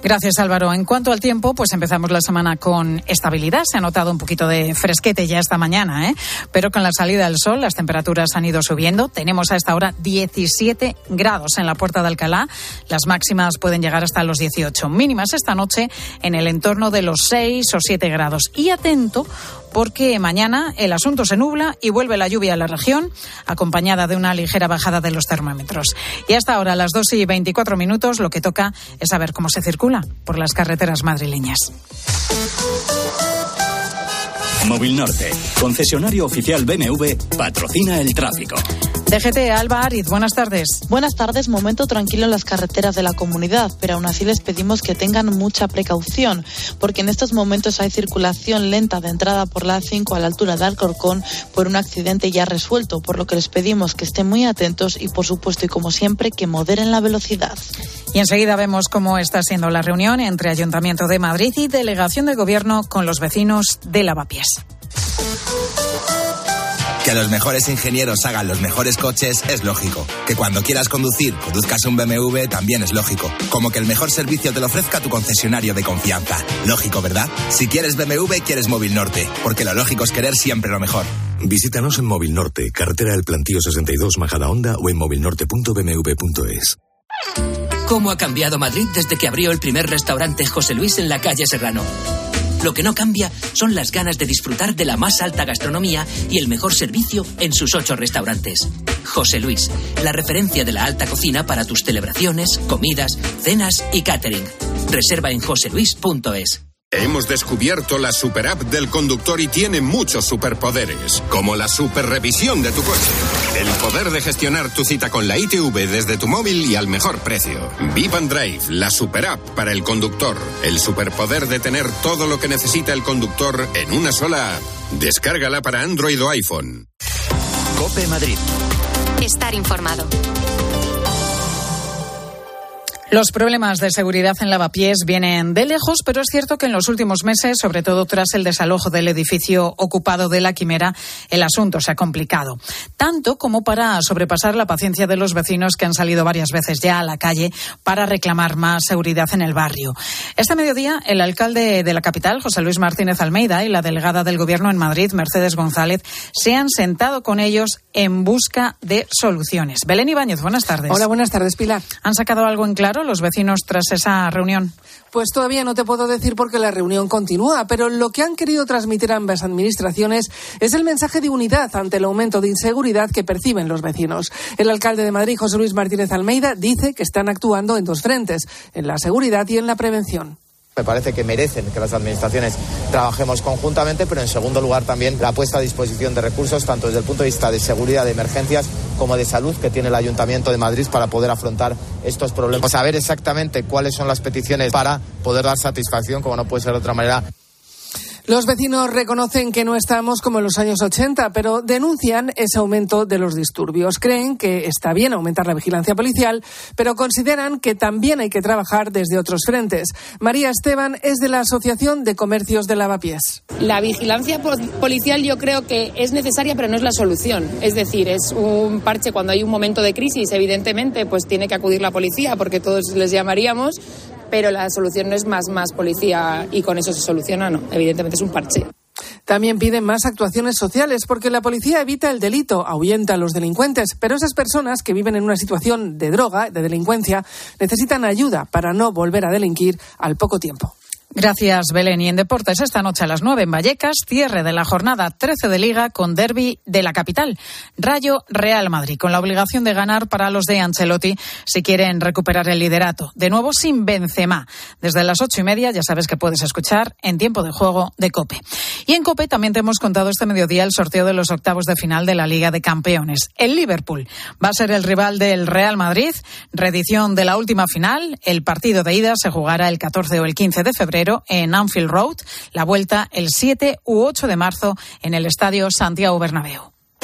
Gracias, Álvaro. En cuanto al tiempo, pues empezamos la semana con estabilidad. Se ha notado un poquito de fresquete ya esta mañana, ¿eh? Pero con la salida del sol las temperaturas han ido subiendo. Tenemos a esta hora diecisiete grados en la Puerta de Alcalá. Las máximas pueden llegar hasta los dieciocho. Mínimas esta noche en el entorno de los seis o siete grados. Y atento, porque mañana el asunto se nubla y vuelve la lluvia a la región, acompañada de una ligera bajada de los termómetros. Y hasta ahora, a las dos y veinticuatro minutos, lo que toca es saber cómo se circula por las carreteras madrileñas. Móvil Norte, concesionario oficial B M W, patrocina el tráfico. D G T, Alba Ariz, buenas tardes. Buenas tardes, momento tranquilo en las carreteras de la comunidad, pero aún así les pedimos que tengan mucha precaución, porque en estos momentos hay circulación lenta de entrada por la A cinco a la altura de Alcorcón por un accidente ya resuelto, por lo que les pedimos que estén muy atentos y, por supuesto y como siempre, que moderen la velocidad. Y enseguida vemos cómo está siendo la reunión entre Ayuntamiento de Madrid y Delegación de Gobierno con los vecinos de Lavapiés. Que los mejores ingenieros hagan los mejores coches es lógico. Que cuando quieras conducir, conduzcas un B M W también es lógico. Como que el mejor servicio te lo ofrezca tu concesionario de confianza. Lógico, ¿verdad? Si quieres B M W, quieres Móvil Norte. Porque lo lógico es querer siempre lo mejor. Visítanos en Móvil Norte, carretera del Plantío sesenta y dos, Majadahonda, o en movilnorte punto b m w punto es. ¿Cómo ha cambiado Madrid desde que abrió el primer restaurante José Luis en la calle Serrano? Lo que no cambia son las ganas de disfrutar de la más alta gastronomía y el mejor servicio en sus ocho restaurantes. José Luis, la referencia de la alta cocina para tus celebraciones, comidas, cenas y catering. Reserva en josé luis punto es. Hemos descubierto la super app del conductor y tiene muchos superpoderes, como la superrevisión de tu coche, el poder de gestionar tu cita con la I T V desde tu móvil y al mejor precio. Vip and Drive, la super app para el conductor, el superpoder de tener todo lo que necesita el conductor en una sola app. Descárgala para Android o iPhone. COPE Madrid. Estar informado. Los problemas de seguridad en Lavapiés vienen de lejos, pero es cierto que en los últimos meses, sobre todo tras el desalojo del edificio ocupado de La Quimera, el asunto se ha complicado. Tanto como para sobrepasar la paciencia de los vecinos que han salido varias veces ya a la calle para reclamar más seguridad en el barrio. Este mediodía, el alcalde de la capital, José Luis Martínez Almeida, y la delegada del Gobierno en Madrid, Mercedes González, se han sentado con ellos en busca de soluciones. Belén Ibáñez, buenas tardes. Hola, buenas tardes, Pilar. ¿Han sacado algo en claro los vecinos tras esa reunión? Pues todavía no te puedo decir porque la reunión continúa, pero lo que han querido transmitir ambas administraciones es el mensaje de unidad ante el aumento de inseguridad que perciben los vecinos. El alcalde de Madrid, José Luis Martínez Almeida, dice que están actuando en dos frentes, en la seguridad y en la prevención. Me parece que merecen que las administraciones trabajemos conjuntamente, pero en segundo lugar también la puesta a disposición de recursos, tanto desde el punto de vista de seguridad, de emergencias, como de salud que tiene el Ayuntamiento de Madrid para poder afrontar estos problemas. Saber exactamente cuáles son las peticiones para poder dar satisfacción, como no puede ser de otra manera. Los vecinos reconocen que no estamos como en los años ochenta, pero denuncian ese aumento de los disturbios. Creen que está bien aumentar la vigilancia policial, pero consideran que también hay que trabajar desde otros frentes. María Esteban es de la Asociación de Comercios de Lavapiés. La vigilancia policial yo creo que es necesaria, pero no es la solución. Es decir, es un parche cuando hay un momento de crisis. Evidentemente, pues tiene que acudir la policía, porque todos les llamaríamos, pero la solución no es más, más policía y con eso se soluciona, no. Evidentemente es un parche. También piden más actuaciones sociales porque la policía evita el delito, ahuyenta a los delincuentes, pero esas personas que viven en una situación de droga, de delincuencia, necesitan ayuda para no volver a delinquir al poco tiempo. Gracias, Belén. Y en deportes, esta noche a las nueve en Vallecas, cierre de la jornada trece de Liga con derbi de la capital. Rayo Real Madrid, con la obligación de ganar para los de Ancelotti si quieren recuperar el liderato. De nuevo sin Benzema. Desde las ocho y media ya sabes que puedes escuchar En Tiempo de Juego de COPE. Y en COPE también te hemos contado este mediodía el sorteo de los octavos de final de la Liga de Campeones. El Liverpool va a ser el rival del Real Madrid. Reedición de la última final. El partido de ida se jugará el catorce o el quince de febrero en Anfield Road, la vuelta el siete u ocho de marzo en el Estadio Santiago Bernabéu.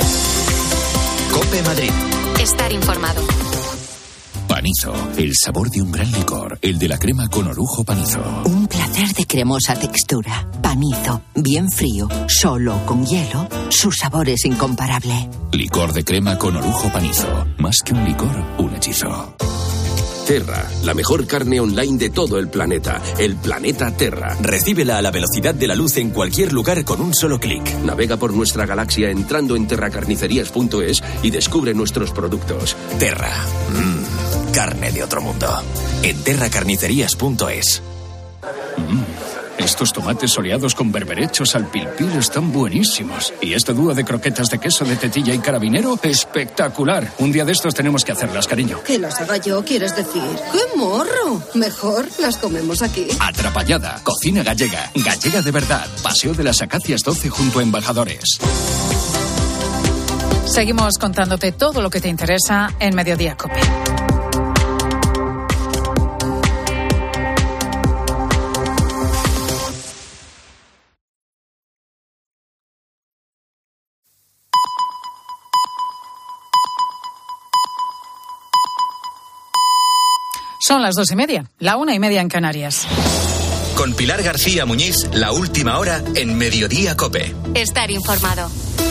COPE Madrid. Estar informado. Panizo, el sabor de un gran licor, el de la crema con orujo Panizo. Un placer de cremosa textura. Panizo, bien frío, solo con hielo, su sabor es incomparable. Licor de crema con orujo Panizo, más que un licor, un hechizo. Terra, la mejor carne online de todo el planeta. El planeta Terra. Recíbela a la velocidad de la luz en cualquier lugar con un solo clic. Navega por nuestra galaxia entrando en terra carnicerías punto es y descubre nuestros productos. Terra. Mmm, carne de otro mundo. En terra carnicerías punto es. Mm. Estos tomates soleados con berberechos al pil pil están buenísimos. Y este dúo de croquetas de queso de tetilla y carabinero, espectacular. Un día de estos tenemos que hacerlas, cariño. ¿Que las haga yo, quieres decir? ¡Qué morro! Mejor las comemos aquí. Atrapallada, cocina gallega. Gallega de verdad. Paseo de las Acacias doce junto a Embajadores. Seguimos contándote todo lo que te interesa en Mediodía COPE. Son las dos y media, la una y media en Canarias. Con Pilar García Muñiz, la última hora en Mediodía COPE. Estar informado.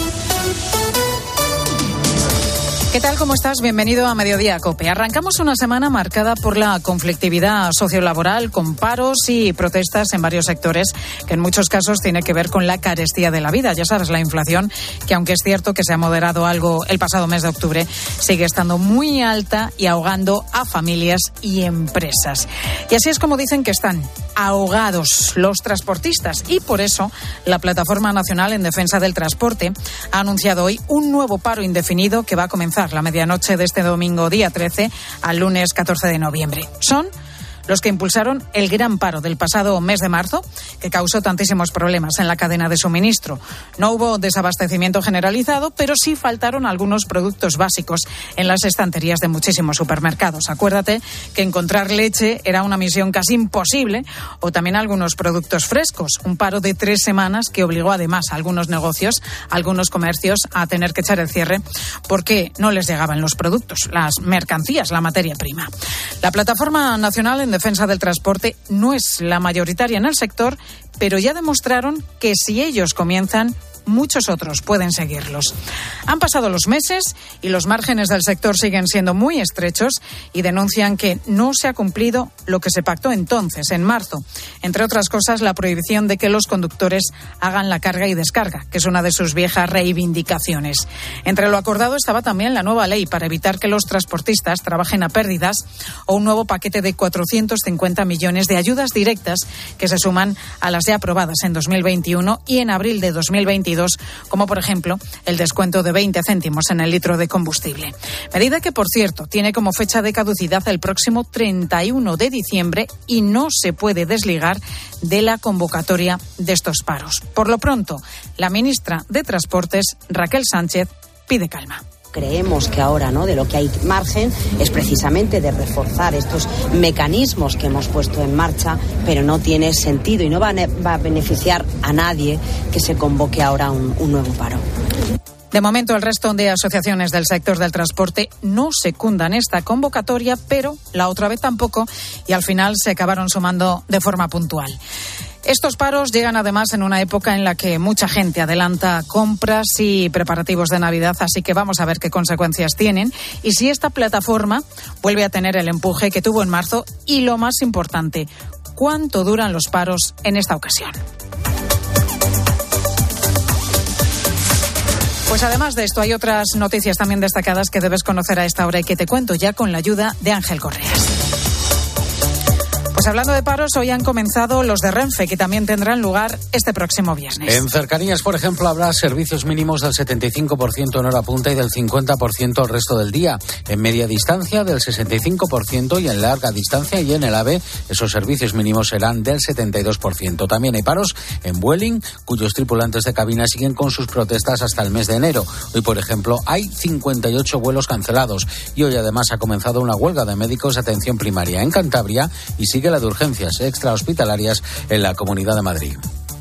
¿Qué tal? ¿Cómo estás? Bienvenido a Mediodía COPE. Arrancamos una semana marcada por la conflictividad sociolaboral, con paros y protestas en varios sectores, que en muchos casos tiene que ver con la carestía de la vida. Ya sabes, la inflación, que aunque es cierto que se ha moderado algo el pasado mes de octubre, sigue estando muy alta y ahogando a familias y empresas. Y así es como dicen que están ahogados los transportistas. Y por eso la Plataforma Nacional en Defensa del Transporte ha anunciado hoy un nuevo paro indefinido que va a comenzar la medianoche de este domingo día trece al lunes catorce de noviembre. Son los que impulsaron el gran paro del pasado mes de marzo, que causó tantísimos problemas en la cadena de suministro. No hubo desabastecimiento generalizado, pero sí faltaron algunos productos básicos en las estanterías de muchísimos supermercados. Acuérdate que encontrar leche era una misión casi imposible, o también algunos productos frescos. Un paro de tres semanas que obligó además a algunos negocios, a algunos comercios, a tener que echar el cierre porque no les llegaban los productos, las mercancías, la materia prima. La Plataforma Nacional en Defensa del Transporte no es la mayoritaria en el sector, pero ya demostraron que si ellos comienzan, muchos otros pueden seguirlos. Han pasado los meses y los márgenes del sector siguen siendo muy estrechos y denuncian que no se ha cumplido lo que se pactó entonces, en marzo. Entre otras cosas, la prohibición de que los conductores hagan la carga y descarga, que es una de sus viejas reivindicaciones. Entre lo acordado estaba también la nueva ley para evitar que los transportistas trabajen a pérdidas o un nuevo paquete de cuatrocientos cincuenta millones de ayudas directas que se suman a las ya aprobadas en dos mil veintiuno y en abril de dos mil veintidós, como por ejemplo el descuento de veinte céntimos en el litro de combustible. Medida que, por cierto, tiene como fecha de caducidad el próximo treinta y uno de diciembre y no se puede desligar de la convocatoria de estos paros. Por lo pronto, la ministra de Transportes, Raquel Sánchez, pide calma. Creemos que ahora, ¿no?, de lo que hay margen es precisamente de reforzar estos mecanismos que hemos puesto en marcha, pero no tiene sentido y no va a, va a beneficiar a nadie que se convoque ahora un, un nuevo paro. De momento, el resto de asociaciones del sector del transporte no secundan esta convocatoria, pero la otra vez tampoco, y al final se acabaron sumando de forma puntual. Estos paros llegan además en una época en la que mucha gente adelanta compras y preparativos de Navidad, así que vamos a ver qué consecuencias tienen y si esta plataforma vuelve a tener el empuje que tuvo en marzo y, lo más importante, cuánto duran los paros en esta ocasión. Pues además de esto hay otras noticias también destacadas que debes conocer a esta hora y que te cuento ya con la ayuda de Ángel Correas. Pues hablando de paros, hoy han comenzado los de Renfe, que también tendrán lugar este próximo viernes. En cercanías, por ejemplo, habrá servicios mínimos del setenta y cinco por ciento en hora punta y del cincuenta por ciento el resto del día. En media distancia, del sesenta y cinco por ciento, y en larga distancia y en el AVE, esos servicios mínimos serán del setenta y dos por ciento. También hay paros en Vueling, cuyos tripulantes de cabina siguen con sus protestas hasta el mes de enero. Hoy, por ejemplo, hay cincuenta y ocho vuelos cancelados y hoy además ha comenzado una huelga de médicos de atención primaria en Cantabria y sigue la de urgencias extrahospitalarias en la Comunidad de Madrid.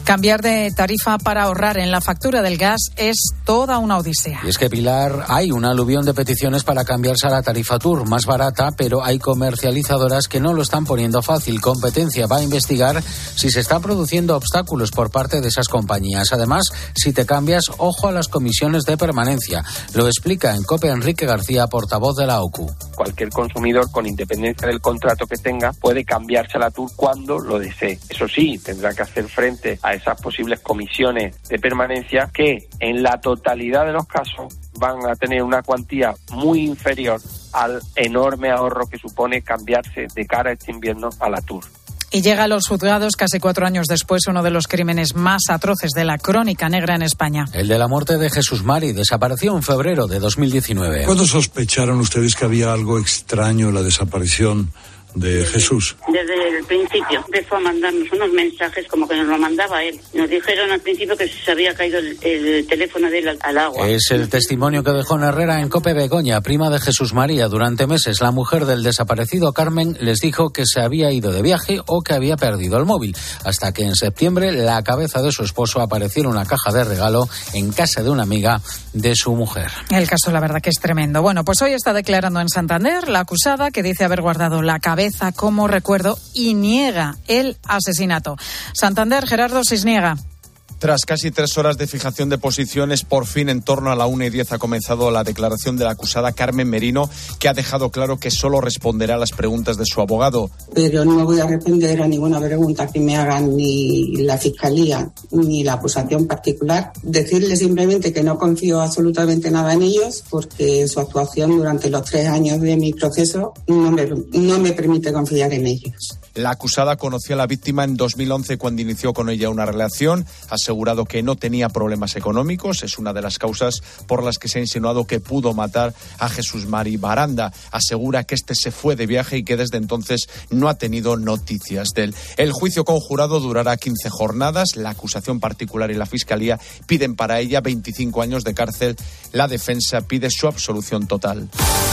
Cambiar de tarifa para ahorrar en la factura del gas es toda una odisea. Y es que, Pilar, hay un aluvión de peticiones para cambiarse a la tarifa Tour, más barata, pero hay comercializadoras que no lo están poniendo fácil. Competencia va a investigar si se están produciendo obstáculos por parte de esas compañías. Además, si te cambias, ojo a las comisiones de permanencia. Lo explica en COPE Enrique García, portavoz de la O C U. Cualquier consumidor, con independencia del contrato que tenga, puede cambiarse a la Tour cuando lo desee. Eso sí, tendrá que hacer frente a esas posibles comisiones de permanencia que en la totalidad de los casos van a tener una cuantía muy inferior al enorme ahorro que supone cambiarse de cara a este invierno a la Tour. Y llega a los juzgados casi cuatro años después uno de los crímenes más atroces de la crónica negra en España. El de la muerte de Jesús Mari desapareció en febrero de dos mil diecinueve. ¿Cuándo sospecharon ustedes que había algo extraño en la desaparición de Jesús? Desde el principio empezó a mandarnos unos mensajes como que nos lo mandaba él. Nos dijeron al principio que se había caído el, el teléfono de él al, al agua. Es el testimonio que dejó Herrera en COPE. Begoña, prima de Jesús María. Durante meses la mujer del desaparecido Carmen les dijo que se había ido de viaje o que había perdido el móvil, hasta que en septiembre la cabeza de su esposo apareció en una caja de regalo en casa de una amiga de su mujer. El caso, la verdad, que es tremendo. Bueno, pues hoy está declarando en Santander la acusada, que dice haber guardado la cabeza como recuerdo y niega el asesinato. Santander, Gerardo Cisniega. Tras casi tres horas de fijación de posiciones, por fin en torno a la una y diez ha comenzado la declaración de la acusada Carmen Merino, que ha dejado claro que solo responderá a las preguntas de su abogado. Pero no me voy a responder a ninguna pregunta que me hagan ni la Fiscalía ni la acusación particular. Decirle simplemente que no confío absolutamente nada en ellos, porque su actuación durante los tres años de mi proceso no me, no me permite confiar en ellos. La acusada conoció a la víctima en dos mil once cuando inició con ella una relación. Ha asegurado que no tenía problemas económicos. Es una de las causas por las que se ha insinuado que pudo matar a Jesús Mari Baranda. Asegura que este se fue de viaje y que desde entonces no ha tenido noticias de él. El juicio conjurado durará quince jornadas. La acusación particular y la Fiscalía piden para ella veinticinco años de cárcel. La defensa pide su absolución total.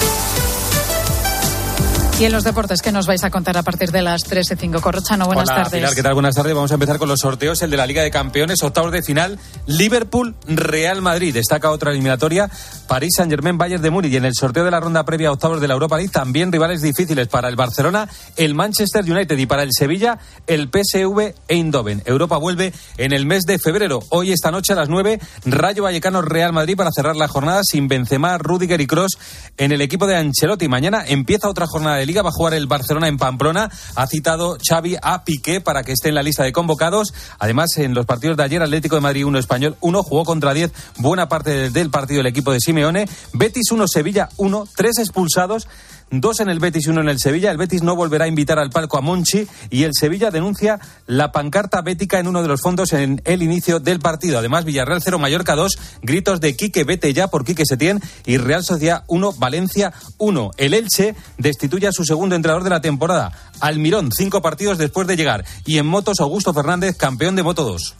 Y en los deportes, ¿qué nos vais a contar a partir de las tres y cinco? Corrochano, buenas Hola, tardes. Pilar, ¿qué tal? Buenas tardes. Vamos a empezar con los sorteos. El de la Liga de Campeones, octavos de final, Liverpool-Real Madrid. Destaca otra eliminatoria, París Saint-Germain-Bayern de Múnich. Y en el sorteo de la ronda previa a octavos de la Europa League, también rivales difíciles para el Barcelona, el Manchester United, y para el Sevilla, el P S V Eindhoven. Europa vuelve en el mes de febrero. Hoy, esta noche a las nueve, Rayo Vallecano-Real Madrid para cerrar la jornada sin Benzema, Rüdiger y Kroos en el equipo de Ancelotti. Mañana empieza otra jornada de Liga. Va a jugar el Barcelona en Pamplona. Ha citado Xavi a Piqué para que esté en la lista de convocados. Además, en los partidos de ayer, Atlético de Madrid uno, Español uno, jugó contra diez buena parte del partido el equipo de Simeone. Betis uno, Sevilla uno, tres expulsados. Dos en el Betis y uno en el Sevilla. El Betis no volverá a invitar al palco a Monchi y el Sevilla denuncia la pancarta bética en uno de los fondos en el inicio del partido. Además, Villarreal cero, Mallorca dos, gritos de Quique vete ya por Quique Setién, y Real Sociedad uno, Valencia uno. El Elche destituye a su segundo entrenador de la temporada, Almirón, cinco partidos después de llegar. Y en motos, Augusto Fernández, campeón de Moto dos.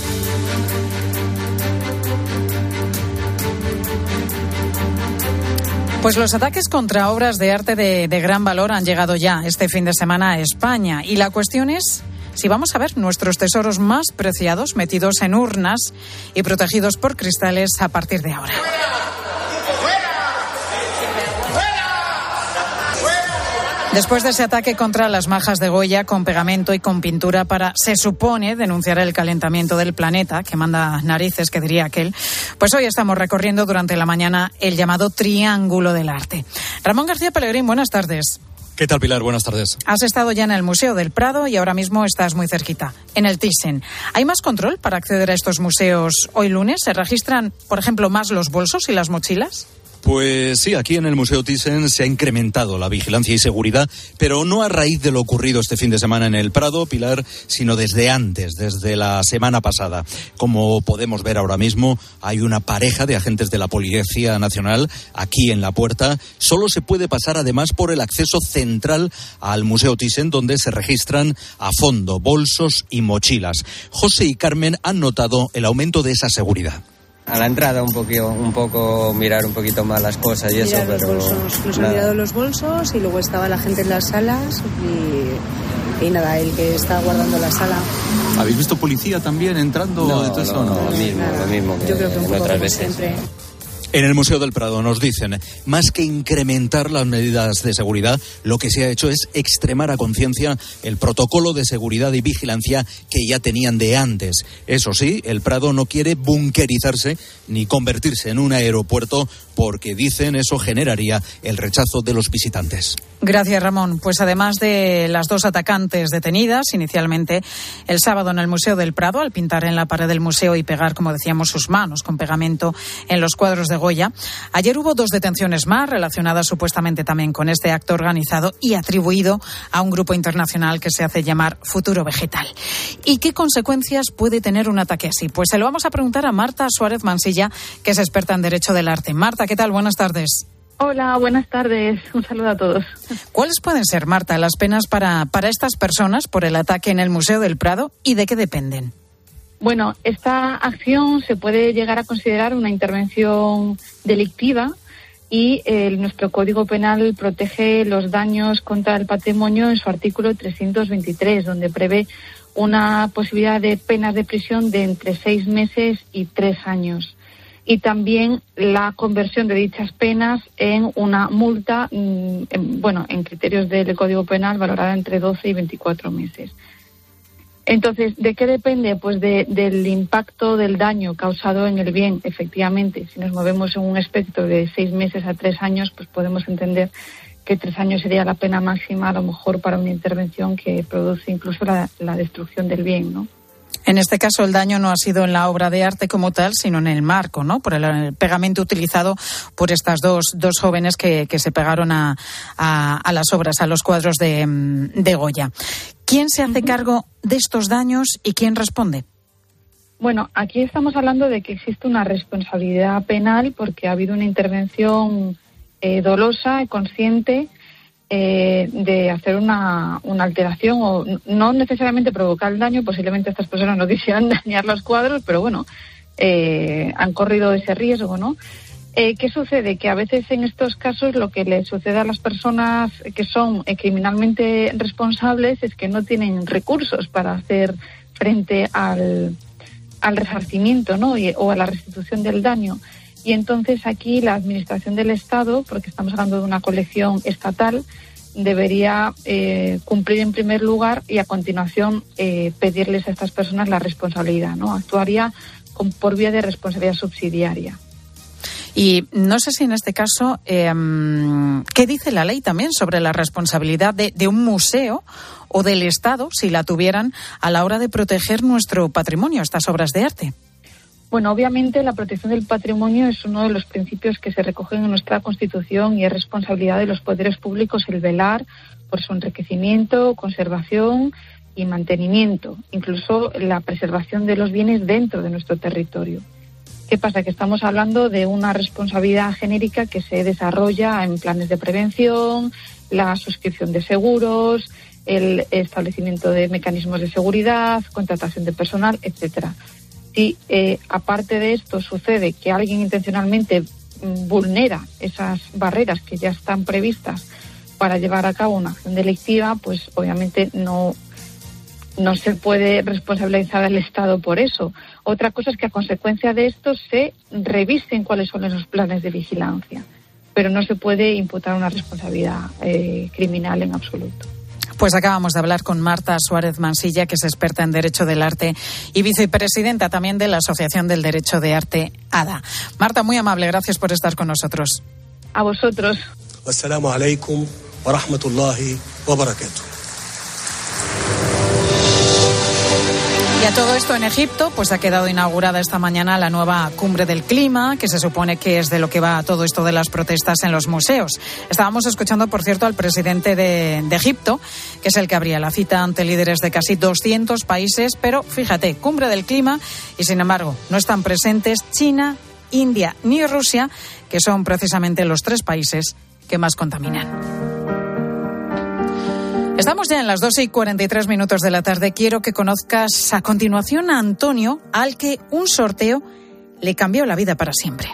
Pues los ataques contra obras de arte de, de gran valor han llegado ya este fin de semana a España. Y la cuestión es si vamos a ver nuestros tesoros más preciados metidos en urnas y protegidos por cristales a partir de ahora. Después de ese ataque contra las majas de Goya con pegamento y con pintura para, se supone, denunciar el calentamiento del planeta, que manda narices, que diría aquel, pues hoy estamos recorriendo durante la mañana el llamado Triángulo del Arte. Ramón García Pellegrín, buenas tardes. ¿Qué tal, Pilar? Buenas tardes. Has estado ya en el Museo del Prado y ahora mismo estás muy cerquita, en el Thyssen. ¿Hay más control para acceder a estos museos hoy lunes? ¿Se registran, por ejemplo, más los bolsos y las mochilas? Pues sí, aquí en el Museo Thyssen se ha incrementado la vigilancia y seguridad, pero no a raíz de lo ocurrido este fin de semana en el Prado, Pilar, sino desde antes, desde la semana pasada. Como podemos ver ahora mismo, hay una pareja de agentes de la Policía Nacional aquí en la puerta. Solo se puede pasar además por el acceso central al Museo Thyssen, donde se registran a fondo bolsos y mochilas. José y Carmen han notado el aumento de esa seguridad. A la entrada un poquito, un poco mirar un poquito más las cosas y mirar eso, los pero bolsos. Nos han nada. mirado los bolsos y luego estaba la gente en las salas y, y nada, el que está guardando la sala. ¿Habéis visto policía también entrando? No, de todo esto, no, ¿no? lo mismo, lo mismo que Yo creo que un poco otras como veces. siempre. En el Museo del Prado nos dicen, más que incrementar las medidas de seguridad, lo que se ha hecho es extremar a conciencia el protocolo de seguridad y vigilancia que ya tenían de antes. Eso sí, el Prado no quiere bunkerizarse ni convertirse en un aeropuerto porque dicen eso generaría el rechazo de los visitantes. Gracias, Ramón. Pues además de las dos atacantes detenidas inicialmente el sábado en el Museo del Prado, al pintar en la pared del museo y pegar, como decíamos, sus manos con pegamento en los cuadros de Goya, ayer hubo dos detenciones más relacionadas supuestamente también con este acto organizado y atribuido a un grupo internacional que se hace llamar Futuro Vegetal. ¿Y qué consecuencias puede tener un ataque así? Pues se lo vamos a preguntar a Marta Suárez Mansilla, que es experta en Derecho del Arte. Marta, ¿qué tal? Buenas tardes. Hola, buenas tardes. Un saludo a todos. ¿Cuáles pueden ser, Marta, las penas para, para estas personas por el ataque en el Museo del Prado y de qué dependen? Bueno, esta acción se puede llegar a considerar una intervención delictiva y eh, nuestro Código Penal protege los daños contra el patrimonio en su artículo trescientos veintitrés, donde prevé una posibilidad de penas de prisión de entre seis meses y tres años. Y también la conversión de dichas penas en una multa, en, bueno, en criterios del Código Penal, valorada entre doce y veinticuatro meses. Entonces, ¿de qué depende? Pues de, del impacto del daño causado en el bien, efectivamente. Si nos movemos en un espectro de seis meses a tres años, pues podemos entender que tres años sería la pena máxima, a lo mejor, para una intervención que produce incluso la, la destrucción del bien, ¿no? En este caso, el daño no ha sido en la obra de arte como tal, sino en el marco, ¿no? Por el pegamento utilizado por estas dos, dos jóvenes que, que se pegaron a, a, a las obras, a los cuadros de, de Goya. ¿Quién se hace cargo de estos daños y quién responde? Bueno, aquí estamos hablando de que existe una responsabilidad penal porque ha habido una intervención eh, dolosa y consciente Eh, de hacer una, una alteración o no necesariamente provocar el daño. Posiblemente estas personas no quisieran dañar los cuadros, pero bueno, eh, han corrido ese riesgo, ¿no? Eh, ¿Qué sucede? Que a veces en estos casos lo que le sucede a las personas que son eh, criminalmente responsables es que no tienen recursos para hacer frente al, al resarcimiento, ¿no? Y, o a la restitución del daño. Y entonces aquí la Administración del Estado, porque estamos hablando de una colección estatal, debería eh, cumplir en primer lugar y a continuación eh, pedirles a estas personas la responsabilidad, ¿no? Actuaría con, por vía de responsabilidad subsidiaria. Y no sé si en este caso, eh, ¿qué dice la ley también sobre la responsabilidad de, de un museo o del Estado, si la tuvieran, a la hora de proteger nuestro patrimonio, estas obras de arte? Bueno, obviamente la protección del patrimonio es uno de los principios que se recogen en nuestra Constitución y es responsabilidad de los poderes públicos el velar por su enriquecimiento, conservación y mantenimiento, incluso la preservación de los bienes dentro de nuestro territorio. ¿Qué pasa? Que estamos hablando de una responsabilidad genérica que se desarrolla en planes de prevención, la suscripción de seguros, el establecimiento de mecanismos de seguridad, contratación de personal, etcétera. Si eh, aparte de esto sucede que alguien intencionalmente vulnera esas barreras que ya están previstas para llevar a cabo una acción delictiva, pues obviamente no, no se puede responsabilizar al Estado por eso. Otra cosa es que a consecuencia de esto se revisen cuáles son esos planes de vigilancia, pero no se puede imputar una responsabilidad eh, criminal en absoluto. Pues acabamos de hablar con Marta Suárez Mansilla, que es experta en Derecho del Arte y vicepresidenta también de la Asociación del Derecho de Arte, A D A. Marta, muy amable, gracias por estar con nosotros. A vosotros. Wassalamu alaikum wa rahmatullahi wa barakatuh. Y a todo esto en Egipto, pues ha quedado inaugurada esta mañana la nueva cumbre del clima, que se supone que es de lo que va todo esto de las protestas en los museos. Estábamos escuchando, por cierto, al presidente de, de Egipto, que es el que abría la cita ante líderes de casi doscientos países, pero fíjate, cumbre del clima, y sin embargo no están presentes China, India ni Rusia, que son precisamente los tres países que más contaminan. Estamos ya en las doce y cuarenta y tres minutos de la tarde. Quiero que conozcas a continuación a Antonio, al que un sorteo le cambió la vida para siempre.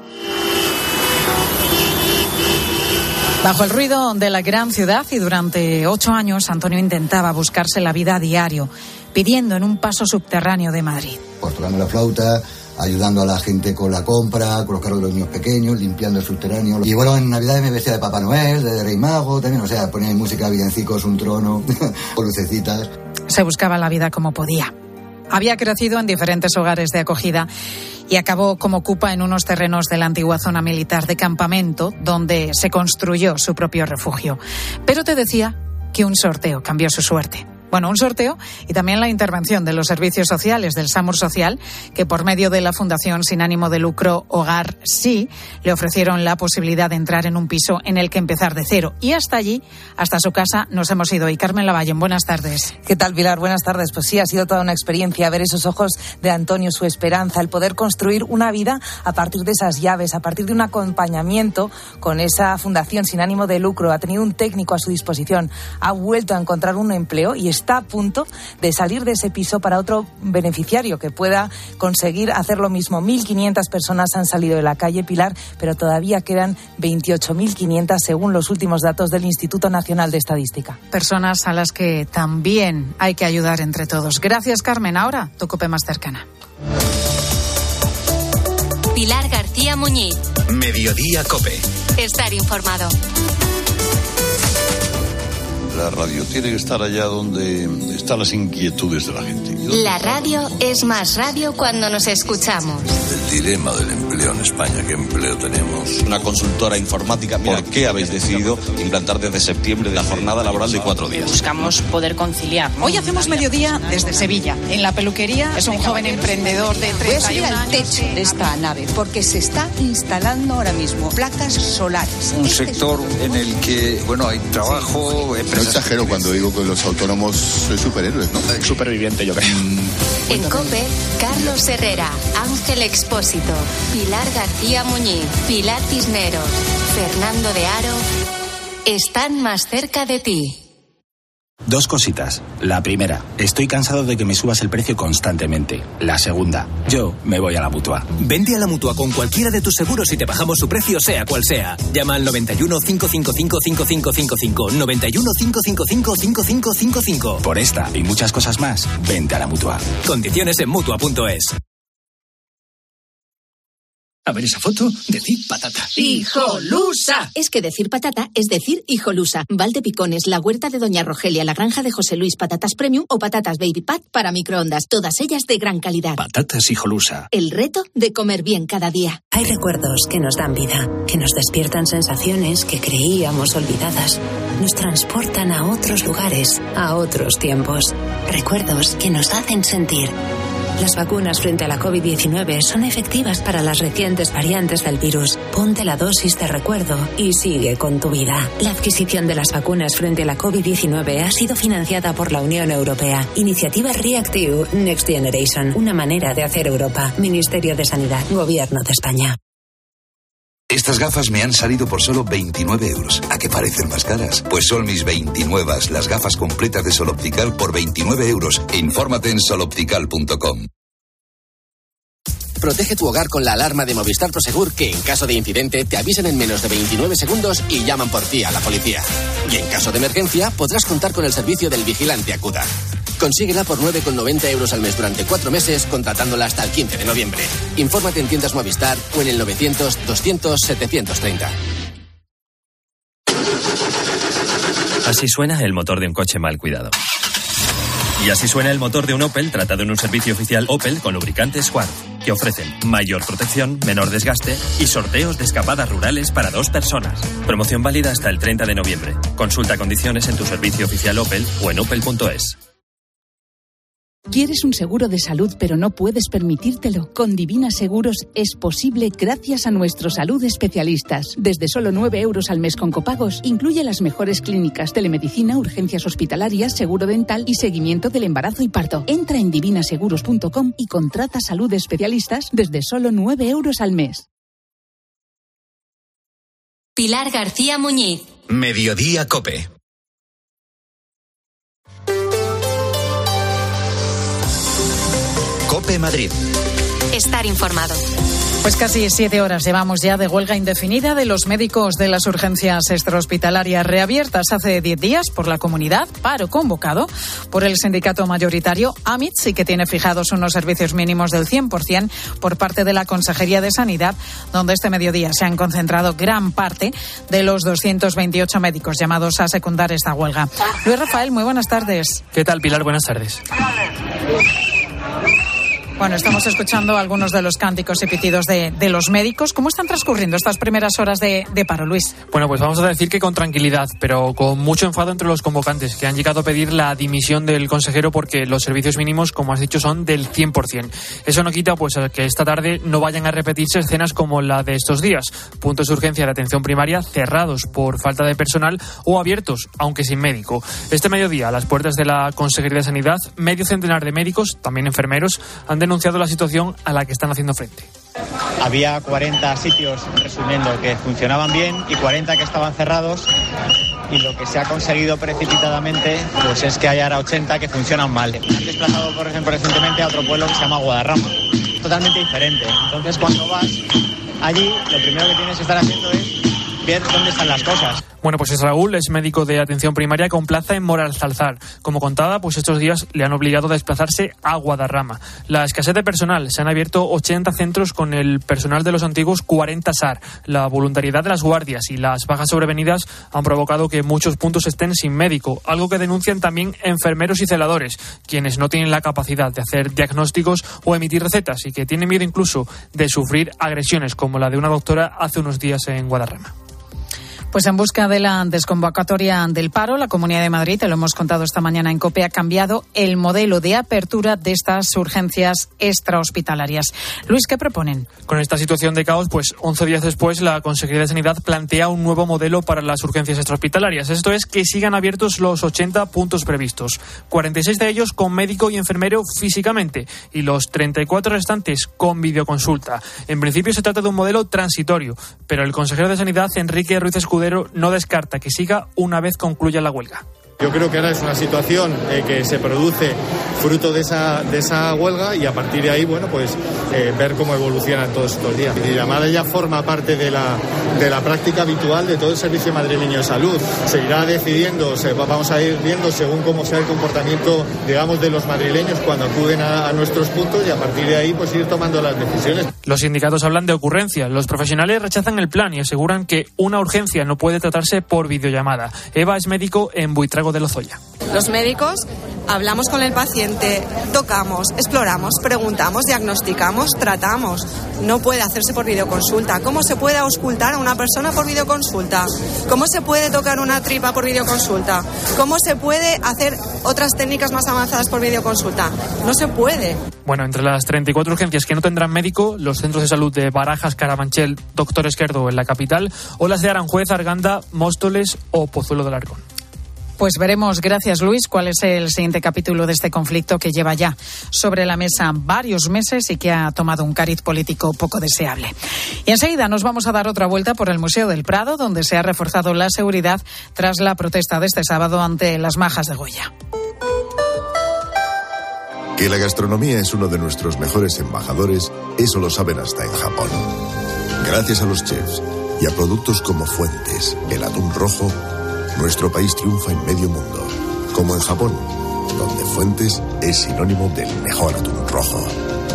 Bajo el ruido de la gran ciudad y durante ocho años, Antonio intentaba buscarse la vida a diario, pidiendo en un paso subterráneo de Madrid. Pues tocando la flauta, ayudando a la gente con la compra, con los carros de los niños pequeños, limpiando el subterráneo. Y bueno, en Navidad me vestía de Papá Noel, de Rey Mago también, o sea, ponía música, villancicos, un trono, con lucecitas. Se buscaba la vida como podía. Había crecido en diferentes hogares de acogida y acabó como ocupa en unos terrenos de la antigua zona militar de campamento, donde se construyó su propio refugio. Pero te decía que un sorteo cambió su suerte. Bueno, un sorteo y también la intervención de los servicios sociales del SAMUR Social, que por medio de la Fundación sin ánimo de lucro Hogar Sí, le ofrecieron la posibilidad de entrar en un piso en el que empezar de cero. Y hasta allí, hasta su casa, nos hemos ido. Y Carmen Lavallen, buenas tardes. ¿Qué tal, Pilar? Buenas tardes. Pues sí, ha sido toda una experiencia ver esos ojos de Antonio, su esperanza, el poder construir una vida a partir de esas llaves, a partir de un acompañamiento con esa Fundación sin ánimo de lucro. Ha tenido un técnico a su disposición, ha vuelto a encontrar un empleo y está a punto de salir de ese piso para otro beneficiario que pueda conseguir hacer lo mismo. mil quinientas personas han salido de la calle, Pilar, pero todavía quedan veintiocho mil quinientas según los últimos datos del Instituto Nacional de Estadística. Personas a las que también hay que ayudar entre todos. Gracias, Carmen. Ahora, tu COPE más cercana. Pilar García Muñiz. Mediodía COPE. Estar informado. La radio tiene que estar allá donde están las inquietudes de la gente. La radio es más radio cuando nos escuchamos. El dilema del empleo en España. ¿Qué empleo tenemos? Una consultora informática. ¿Por qué habéis decidido implantar desde septiembre la jornada laboral de cuatro días? Buscamos poder conciliar. Hoy hacemos mediodía desde Sevilla. En la peluquería es un joven emprendedor de treinta y un años. Voy a subir al techo de esta nave porque se está instalando ahora mismo placas solares. Un sector en el que, bueno, hay trabajo, empresas. No exagero cuando digo que los autónomos son superhéroes, ¿no? Superviviente, yo creo. En COPE, Carlos Herrera, Ángel Expósito, Pilar García Muñiz, Pilar Cisneros, Fernando de Aro, están más cerca de ti. Dos cositas. La primera, estoy cansado de que me subas el precio constantemente. La segunda, yo me voy a la Mutua. Vente a la Mutua con cualquiera de tus seguros y te bajamos su precio sea cual sea. Llama al noventa y uno, cinco cinco cinco, cinco cinco cinco cinco, noventa y uno, cinco cinco cinco, cinco cinco cinco cinco. Por esta y muchas cosas más, vente a la Mutua. Condiciones en Mutua punto es. A ver esa foto, decir patata. ¡Hijolusa! Es que decir patata es decir hijolusa. Valdepicones, la huerta de Doña Rogelia, la granja de José Luis, patatas premium o patatas baby pat para microondas. Todas ellas de gran calidad. Patatas hijolusa. El reto de comer bien cada día. Hay recuerdos que nos dan vida, que nos despiertan sensaciones que creíamos olvidadas. Nos transportan a otros lugares, a otros tiempos. Recuerdos que nos hacen sentir. Las vacunas frente a la covid diecinueve son efectivas para las recientes variantes del virus. Ponte la dosis de recuerdo y sigue con tu vida. La adquisición de las vacunas frente a la covid diecinueve ha sido financiada por la Unión Europea. Iniciativa Reactive Next Generation. Una manera de hacer Europa. Ministerio de Sanidad. Gobierno de España. Estas gafas me han salido por solo veintinueve euros. ¿A qué parecen más caras? Pues son mis veintinueve, las gafas completas de Sol Optical por veintinueve euros. Infórmate en sol optical punto com. Protege tu hogar con la alarma de Movistar Prosegur, que en caso de incidente te avisan en menos de veintinueve segundos y llaman por ti a la policía. Y en caso de emergencia podrás contar con el servicio del vigilante Acuda. Consíguela por nueve con noventa euros al mes durante cuatro meses, contratándola hasta el quince de noviembre. Infórmate en tiendas Movistar o en el novecientos, doscientos, setecientos treinta. Así suena el motor de un coche mal cuidado. Y así suena el motor de un Opel tratado en un servicio oficial Opel con lubricantes Swarf, que ofrecen mayor protección, menor desgaste y sorteos de escapadas rurales para dos personas. Promoción válida hasta el treinta de noviembre. Consulta condiciones en tu servicio oficial Opel o en opel punto es. ¿Quieres un seguro de salud pero no puedes permitírtelo? Con Divina Seguros es posible gracias a nuestros salud especialistas. Desde solo nueve euros al mes con copagos, incluye las mejores clínicas, telemedicina, urgencias hospitalarias, seguro dental y seguimiento del embarazo y parto. Entra en divina seguros punto com y contrata salud especialistas desde solo nueve euros al mes. Pilar García Muñiz. Mediodía COPE. COPE Madrid. Estar informado. Pues casi siete horas llevamos ya de huelga indefinida de los médicos de las urgencias extrahospitalarias reabiertas hace diez días por la comunidad, paro convocado por el sindicato mayoritario AMITS y que tiene fijados unos servicios mínimos del cien por ciento por parte de la Consejería de Sanidad, donde este mediodía se han concentrado gran parte de los doscientos veintiocho médicos llamados a secundar esta huelga. Luis Rafael, muy buenas tardes. ¿Qué tal, Pilar? Buenas tardes. Bueno, estamos escuchando algunos de los cánticos y pitidos de, de los médicos. ¿Cómo están transcurriendo estas primeras horas de, de paro, Luis? Bueno, pues vamos a decir que con tranquilidad, pero con mucho enfado entre los convocantes, que han llegado a pedir la dimisión del consejero porque los servicios mínimos, como has dicho, son del cien por ciento. Eso no quita pues que esta tarde no vayan a repetirse escenas como la de estos días. Puntos de urgencia de atención primaria cerrados por falta de personal o abiertos, aunque sin médico. Este mediodía, a las puertas de la Consejería de Sanidad, medio centenar de médicos, también enfermeros, han denunciado la situación a la que están haciendo frente. Había cuarenta sitios, resumiendo, que funcionaban bien y cuarenta que estaban cerrados, y lo que se ha conseguido precipitadamente pues es que hay ahora ochenta que funcionan mal. Han desplazado, por ejemplo, recientemente a otro pueblo que se llama Guadarrama, totalmente diferente. Entonces, cuando vas allí, lo primero que tienes que estar haciendo es ver dónde están las cosas. Bueno, pues es Raúl, es médico de atención primaria con plaza en Moralzarzal. Como contaba, pues estos días le han obligado a desplazarse a Guadarrama. La escasez de personal, se han abierto ochenta centros con el personal de los antiguos cuarenta S A R. La voluntariedad de las guardias y las bajas sobrevenidas han provocado que muchos puntos estén sin médico, algo que denuncian también enfermeros y celadores, quienes no tienen la capacidad de hacer diagnósticos o emitir recetas y que tienen miedo incluso de sufrir agresiones como la de una doctora hace unos días en Guadarrama. Pues en busca de la desconvocatoria del paro, la Comunidad de Madrid, te lo hemos contado esta mañana en COPE, ha cambiado el modelo de apertura de estas urgencias extrahospitalarias. Luis, ¿qué proponen? Con esta situación de caos, pues once días después, la Consejería de Sanidad plantea un nuevo modelo para las urgencias extrahospitalarias. Esto es que sigan abiertos los ochenta puntos previstos, cuarenta y seis de ellos con médico y enfermero físicamente y los treinta y cuatro restantes con videoconsulta. En principio se trata de un modelo transitorio, pero el consejero de Sanidad, Enrique Ruiz Escudero, no descarta que siga una vez concluya la huelga. Yo creo que ahora es una situación eh, que se produce fruto de esa de esa huelga y a partir de ahí, bueno, pues eh, ver cómo evolucionan todos estos días. La llamada ya forma parte de la de la práctica habitual de todo el Servicio Madrileño de Salud. Se irá decidiendo, se, vamos a ir viendo según cómo sea el comportamiento, digamos, de los madrileños cuando acuden a, a nuestros puntos y a partir de ahí, pues ir tomando las decisiones. Los sindicatos hablan de ocurrencia. Los profesionales rechazan el plan y aseguran que una urgencia no puede tratarse por videollamada. Eva es médico en Buitrago de Lozoya. Los médicos hablamos con el paciente, tocamos, exploramos, preguntamos, diagnosticamos, tratamos. No puede hacerse por videoconsulta. ¿Cómo se puede auscultar a una persona por videoconsulta? ¿Cómo se puede tocar una tripa por videoconsulta? ¿Cómo se puede hacer otras técnicas más avanzadas por videoconsulta? No se puede. Bueno, entre las treinta y cuatro urgencias que no tendrán médico, los centros de salud de Barajas, Carabanchel, Doctor Esquerdo en la capital, o las de Aranjuez, Arganda, Móstoles o Pozuelo del Alarcón. Pues veremos, gracias Luis, cuál es el siguiente capítulo de este conflicto que lleva ya sobre la mesa varios meses y que ha tomado un cariz político poco deseable. Y enseguida nos vamos a dar otra vuelta por el Museo del Prado, donde se ha reforzado la seguridad tras la protesta de este sábado ante las majas de Goya. Que la gastronomía es uno de nuestros mejores embajadores, eso lo saben hasta en Japón. Gracias a los chefs y a productos como Fuentes, el atún rojo, nuestro país triunfa en medio mundo, como en Japón, donde Fuentes es sinónimo del mejor atún rojo.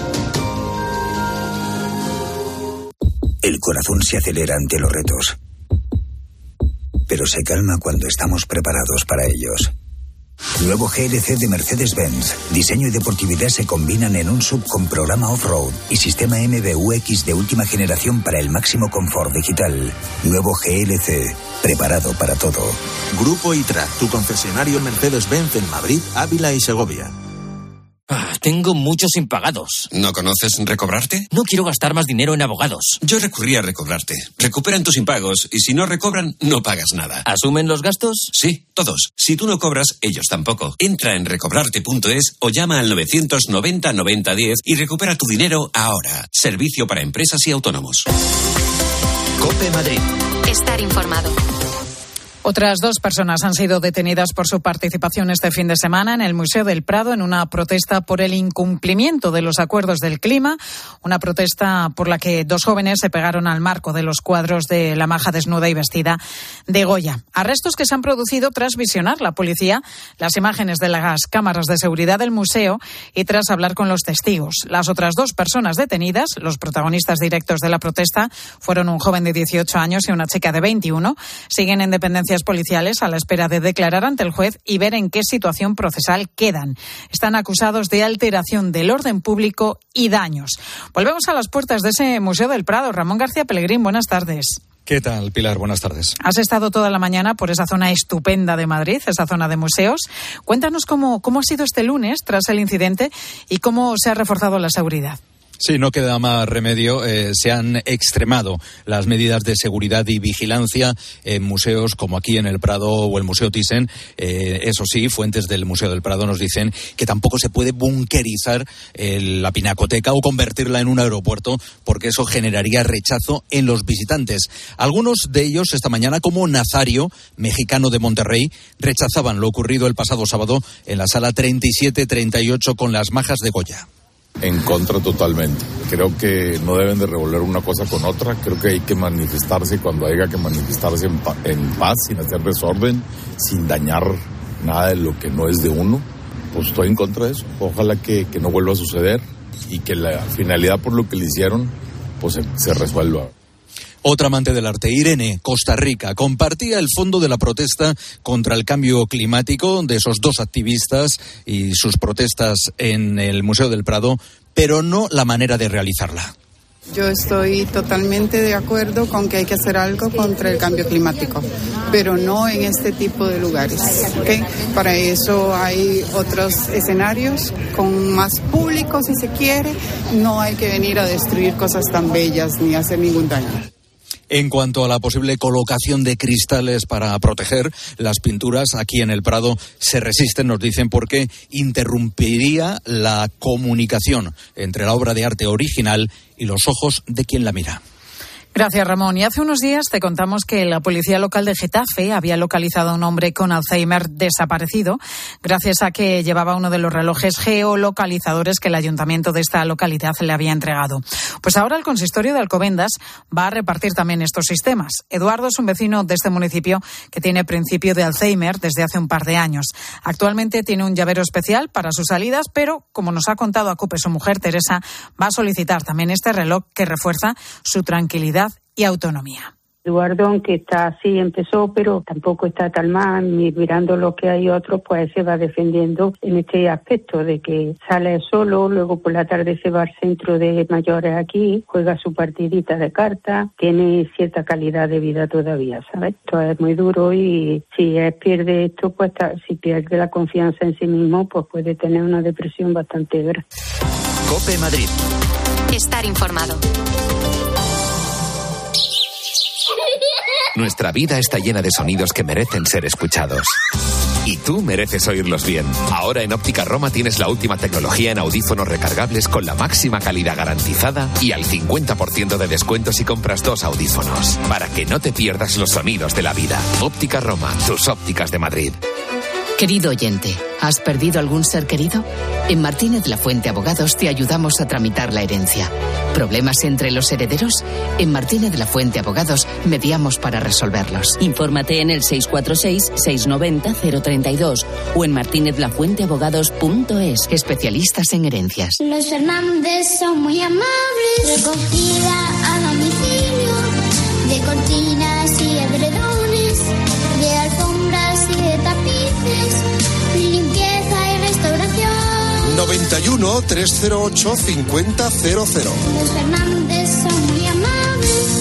El corazón se acelera ante los retos, pero se calma cuando estamos preparados para ellos. Nuevo G L C de Mercedes-Benz. Diseño y deportividad se combinan en un sub con programa off-road y sistema M B U X de última generación para el máximo confort digital. Nuevo G L C. Preparado para todo. Grupo I T R A, tu concesionario Mercedes-Benz en Madrid, Ávila y Segovia. Ah, tengo muchos impagados. ¿No conoces Recobrarte? No quiero gastar más dinero en abogados. Yo recurrí a Recobrarte. Recuperan tus impagos y si no recobran, no pagas nada. ¿Asumen los gastos? Sí, todos. Si tú no cobras, ellos tampoco. Entra en recobrarte punto es o llama al novecientos noventa noventa diez y recupera tu dinero ahora. Servicio para empresas y autónomos. COPE Madrid. Estar informado. Otras dos personas han sido detenidas por su participación este fin de semana en el Museo del Prado en una protesta por el incumplimiento de los acuerdos del clima, una protesta por la que dos jóvenes se pegaron al marco de los cuadros de la maja desnuda y vestida de Goya. Arrestos que se han producido tras visionar la policía las imágenes de las cámaras de seguridad del museo y tras hablar con los testigos. Las otras dos personas detenidas, los protagonistas directos de la protesta, fueron un joven de dieciocho años y una chica de veintiuno. Siguen en dependencia policiales a la espera de declarar ante el juez y ver en qué situación procesal quedan. Están acusados de alteración del orden público y daños. Volvemos a las puertas de ese Museo del Prado. Ramón García Pellegrín, buenas tardes. ¿Qué tal, Pilar? Buenas tardes. Has estado toda la mañana por esa zona estupenda de Madrid, esa zona de museos. Cuéntanos cómo, cómo ha sido este lunes tras el incidente y cómo se ha reforzado la seguridad. Sí, no queda más remedio. Eh, se han extremado las medidas de seguridad y vigilancia en museos como aquí en el Prado o el Museo Thyssen. Eh, eso sí, fuentes del Museo del Prado nos dicen que tampoco se puede bunkerizar eh, la pinacoteca o convertirla en un aeropuerto, porque eso generaría rechazo en los visitantes. Algunos de ellos esta mañana, como Nazario, mexicano de Monterrey, rechazaban lo ocurrido el pasado sábado en la sala treinta y siete treinta y ocho con las majas de Goya. En contra totalmente. Creo que no deben de revolver una cosa con otra. Creo que hay que manifestarse cuando haya que manifestarse en, pa- en paz, sin hacer desorden, sin dañar nada de lo que no es de uno. Pues estoy en contra de eso. Ojalá que, que no vuelva a suceder y que la finalidad por lo que le hicieron pues se, se resuelva. Otra amante del arte, Irene, Costa Rica, compartía el fondo de la protesta contra el cambio climático de esos dos activistas y sus protestas en el Museo del Prado, pero no la manera de realizarla. Yo estoy totalmente de acuerdo con que hay que hacer algo contra el cambio climático, pero no en este tipo de lugares, ¿okay? Para eso hay otros escenarios con más público, si se quiere. No hay que venir a destruir cosas tan bellas ni hacer ningún daño. En cuanto a la posible colocación de cristales para proteger las pinturas, aquí en el Prado se resisten, nos dicen, porque interrumpiría la comunicación entre la obra de arte original y los ojos de quien la mira. Gracias, Ramón. Y hace unos días te contamos que la policía local de Getafe había localizado a un hombre con Alzheimer desaparecido gracias a que llevaba uno de los relojes geolocalizadores que el ayuntamiento de esta localidad le había entregado. Pues ahora el consistorio de Alcobendas va a repartir también estos sistemas. Eduardo es un vecino de este municipio que tiene principio de Alzheimer desde hace un par de años. Actualmente tiene un llavero especial para sus salidas, pero como nos ha contado a COPE su mujer Teresa, va a solicitar también este reloj que refuerza su tranquilidad y autonomía. Eduardo, aunque está así, empezó, pero tampoco está tan mal. Mirando lo que hay otros, pues se va defendiendo en este aspecto de que sale solo, luego por la tarde se va al centro de mayores aquí, juega su partidita de cartas, tiene cierta calidad de vida todavía, ¿sabes? Esto es muy duro y si él pierde esto, pues si pierde la confianza en sí mismo, pues puede tener una depresión bastante grave. COPE Madrid. Estar informado. Nuestra vida está llena de sonidos que merecen ser escuchados. Y tú mereces oírlos bien. Ahora en Óptica Roma tienes la última tecnología en audífonos recargables con la máxima calidad garantizada y al cincuenta por ciento de descuento si compras dos audífonos. Para que no te pierdas los sonidos de la vida. Óptica Roma, tus ópticas de Madrid. Querido oyente, ¿has perdido algún ser querido? En Martínez La Fuente Abogados te ayudamos a tramitar la herencia. ¿Problemas entre los herederos? En Martínez La Fuente Abogados mediamos para resolverlos. Infórmate en el seis cuatro seis, seis nueve cero, cero tres dos o en martínez la fuente abogados punto es. Especialistas en herencias. Los Fernández son muy amables. Recogida a domicilio de cortinas y edredones, de alfombras y de tapices, limpieza y restauración. noventa y uno, trescientos ocho, cincuenta cero cero. Los Fernández son muy amables.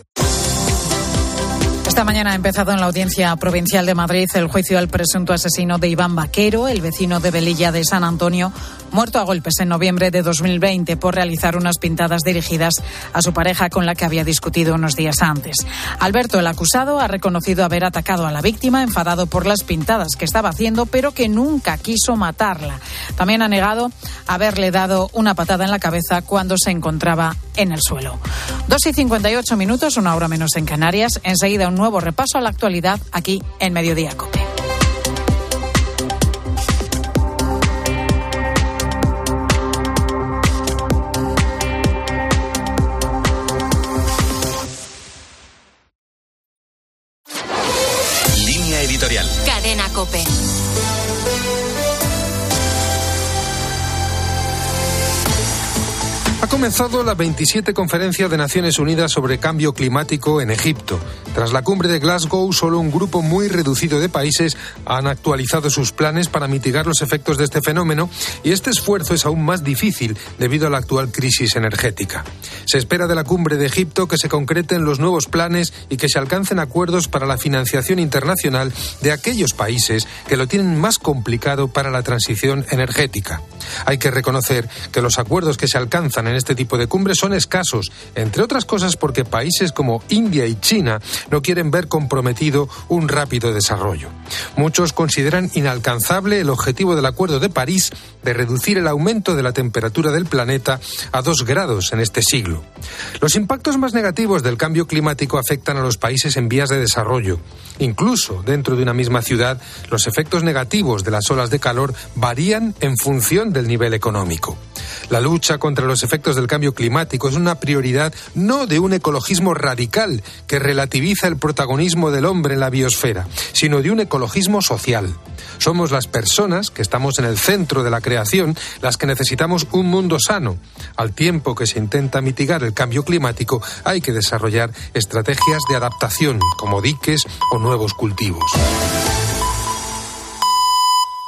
Esta mañana ha empezado en la Audiencia Provincial de Madrid el juicio al presunto asesino de Iván Vaquero, el vecino de Velilla de San Antonio, muerto a golpes en noviembre de dos mil veinte por realizar unas pintadas dirigidas a su pareja con la que había discutido unos días antes. Alberto, el acusado, ha reconocido haber atacado a la víctima, enfadado por las pintadas que estaba haciendo, pero que nunca quiso matarla. También ha negado haberle dado una patada en la cabeza cuando se encontraba en el suelo. dos y cincuenta y ocho minutos, una hora menos en Canarias. Enseguida un nuevo repaso a la actualidad aquí en Mediodía COPE. Línea editorial. Cadena COPE. Ha comenzado la veintisiete Conferencia de Naciones Unidas sobre Cambio Climático en Egipto. Tras la cumbre de Glasgow, solo un grupo muy reducido de países han actualizado sus planes para mitigar los efectos de este fenómeno, y este esfuerzo es aún más difícil debido a la actual crisis energética. Se espera de la cumbre de Egipto que se concreten los nuevos planes y que se alcancen acuerdos para la financiación internacional de aquellos países que lo tienen más complicado para la transición energética. Hay que reconocer que los acuerdos que se alcanzan en este tipo de cumbres son escasos, entre otras cosas porque países como India y China no quieren ver comprometido un rápido desarrollo. Muchos consideran inalcanzable el objetivo del Acuerdo de París de reducir el aumento de la temperatura del planeta a dos grados en este siglo. Los impactos más negativos del cambio climático afectan a los países en vías de desarrollo. Incluso dentro de una misma ciudad, los efectos negativos de las olas de calor varían en función del nivel económico. La lucha contra los efectos del cambio climático es una prioridad no de un ecologismo radical que relativiza el protagonismo del hombre en la biosfera, sino de un ecologismo social. Somos las personas que estamos en el centro de la creación las que necesitamos un mundo sano. Al tiempo que se intenta mitigar el cambio climático, hay que desarrollar estrategias de adaptación, como diques o nuevos cultivos.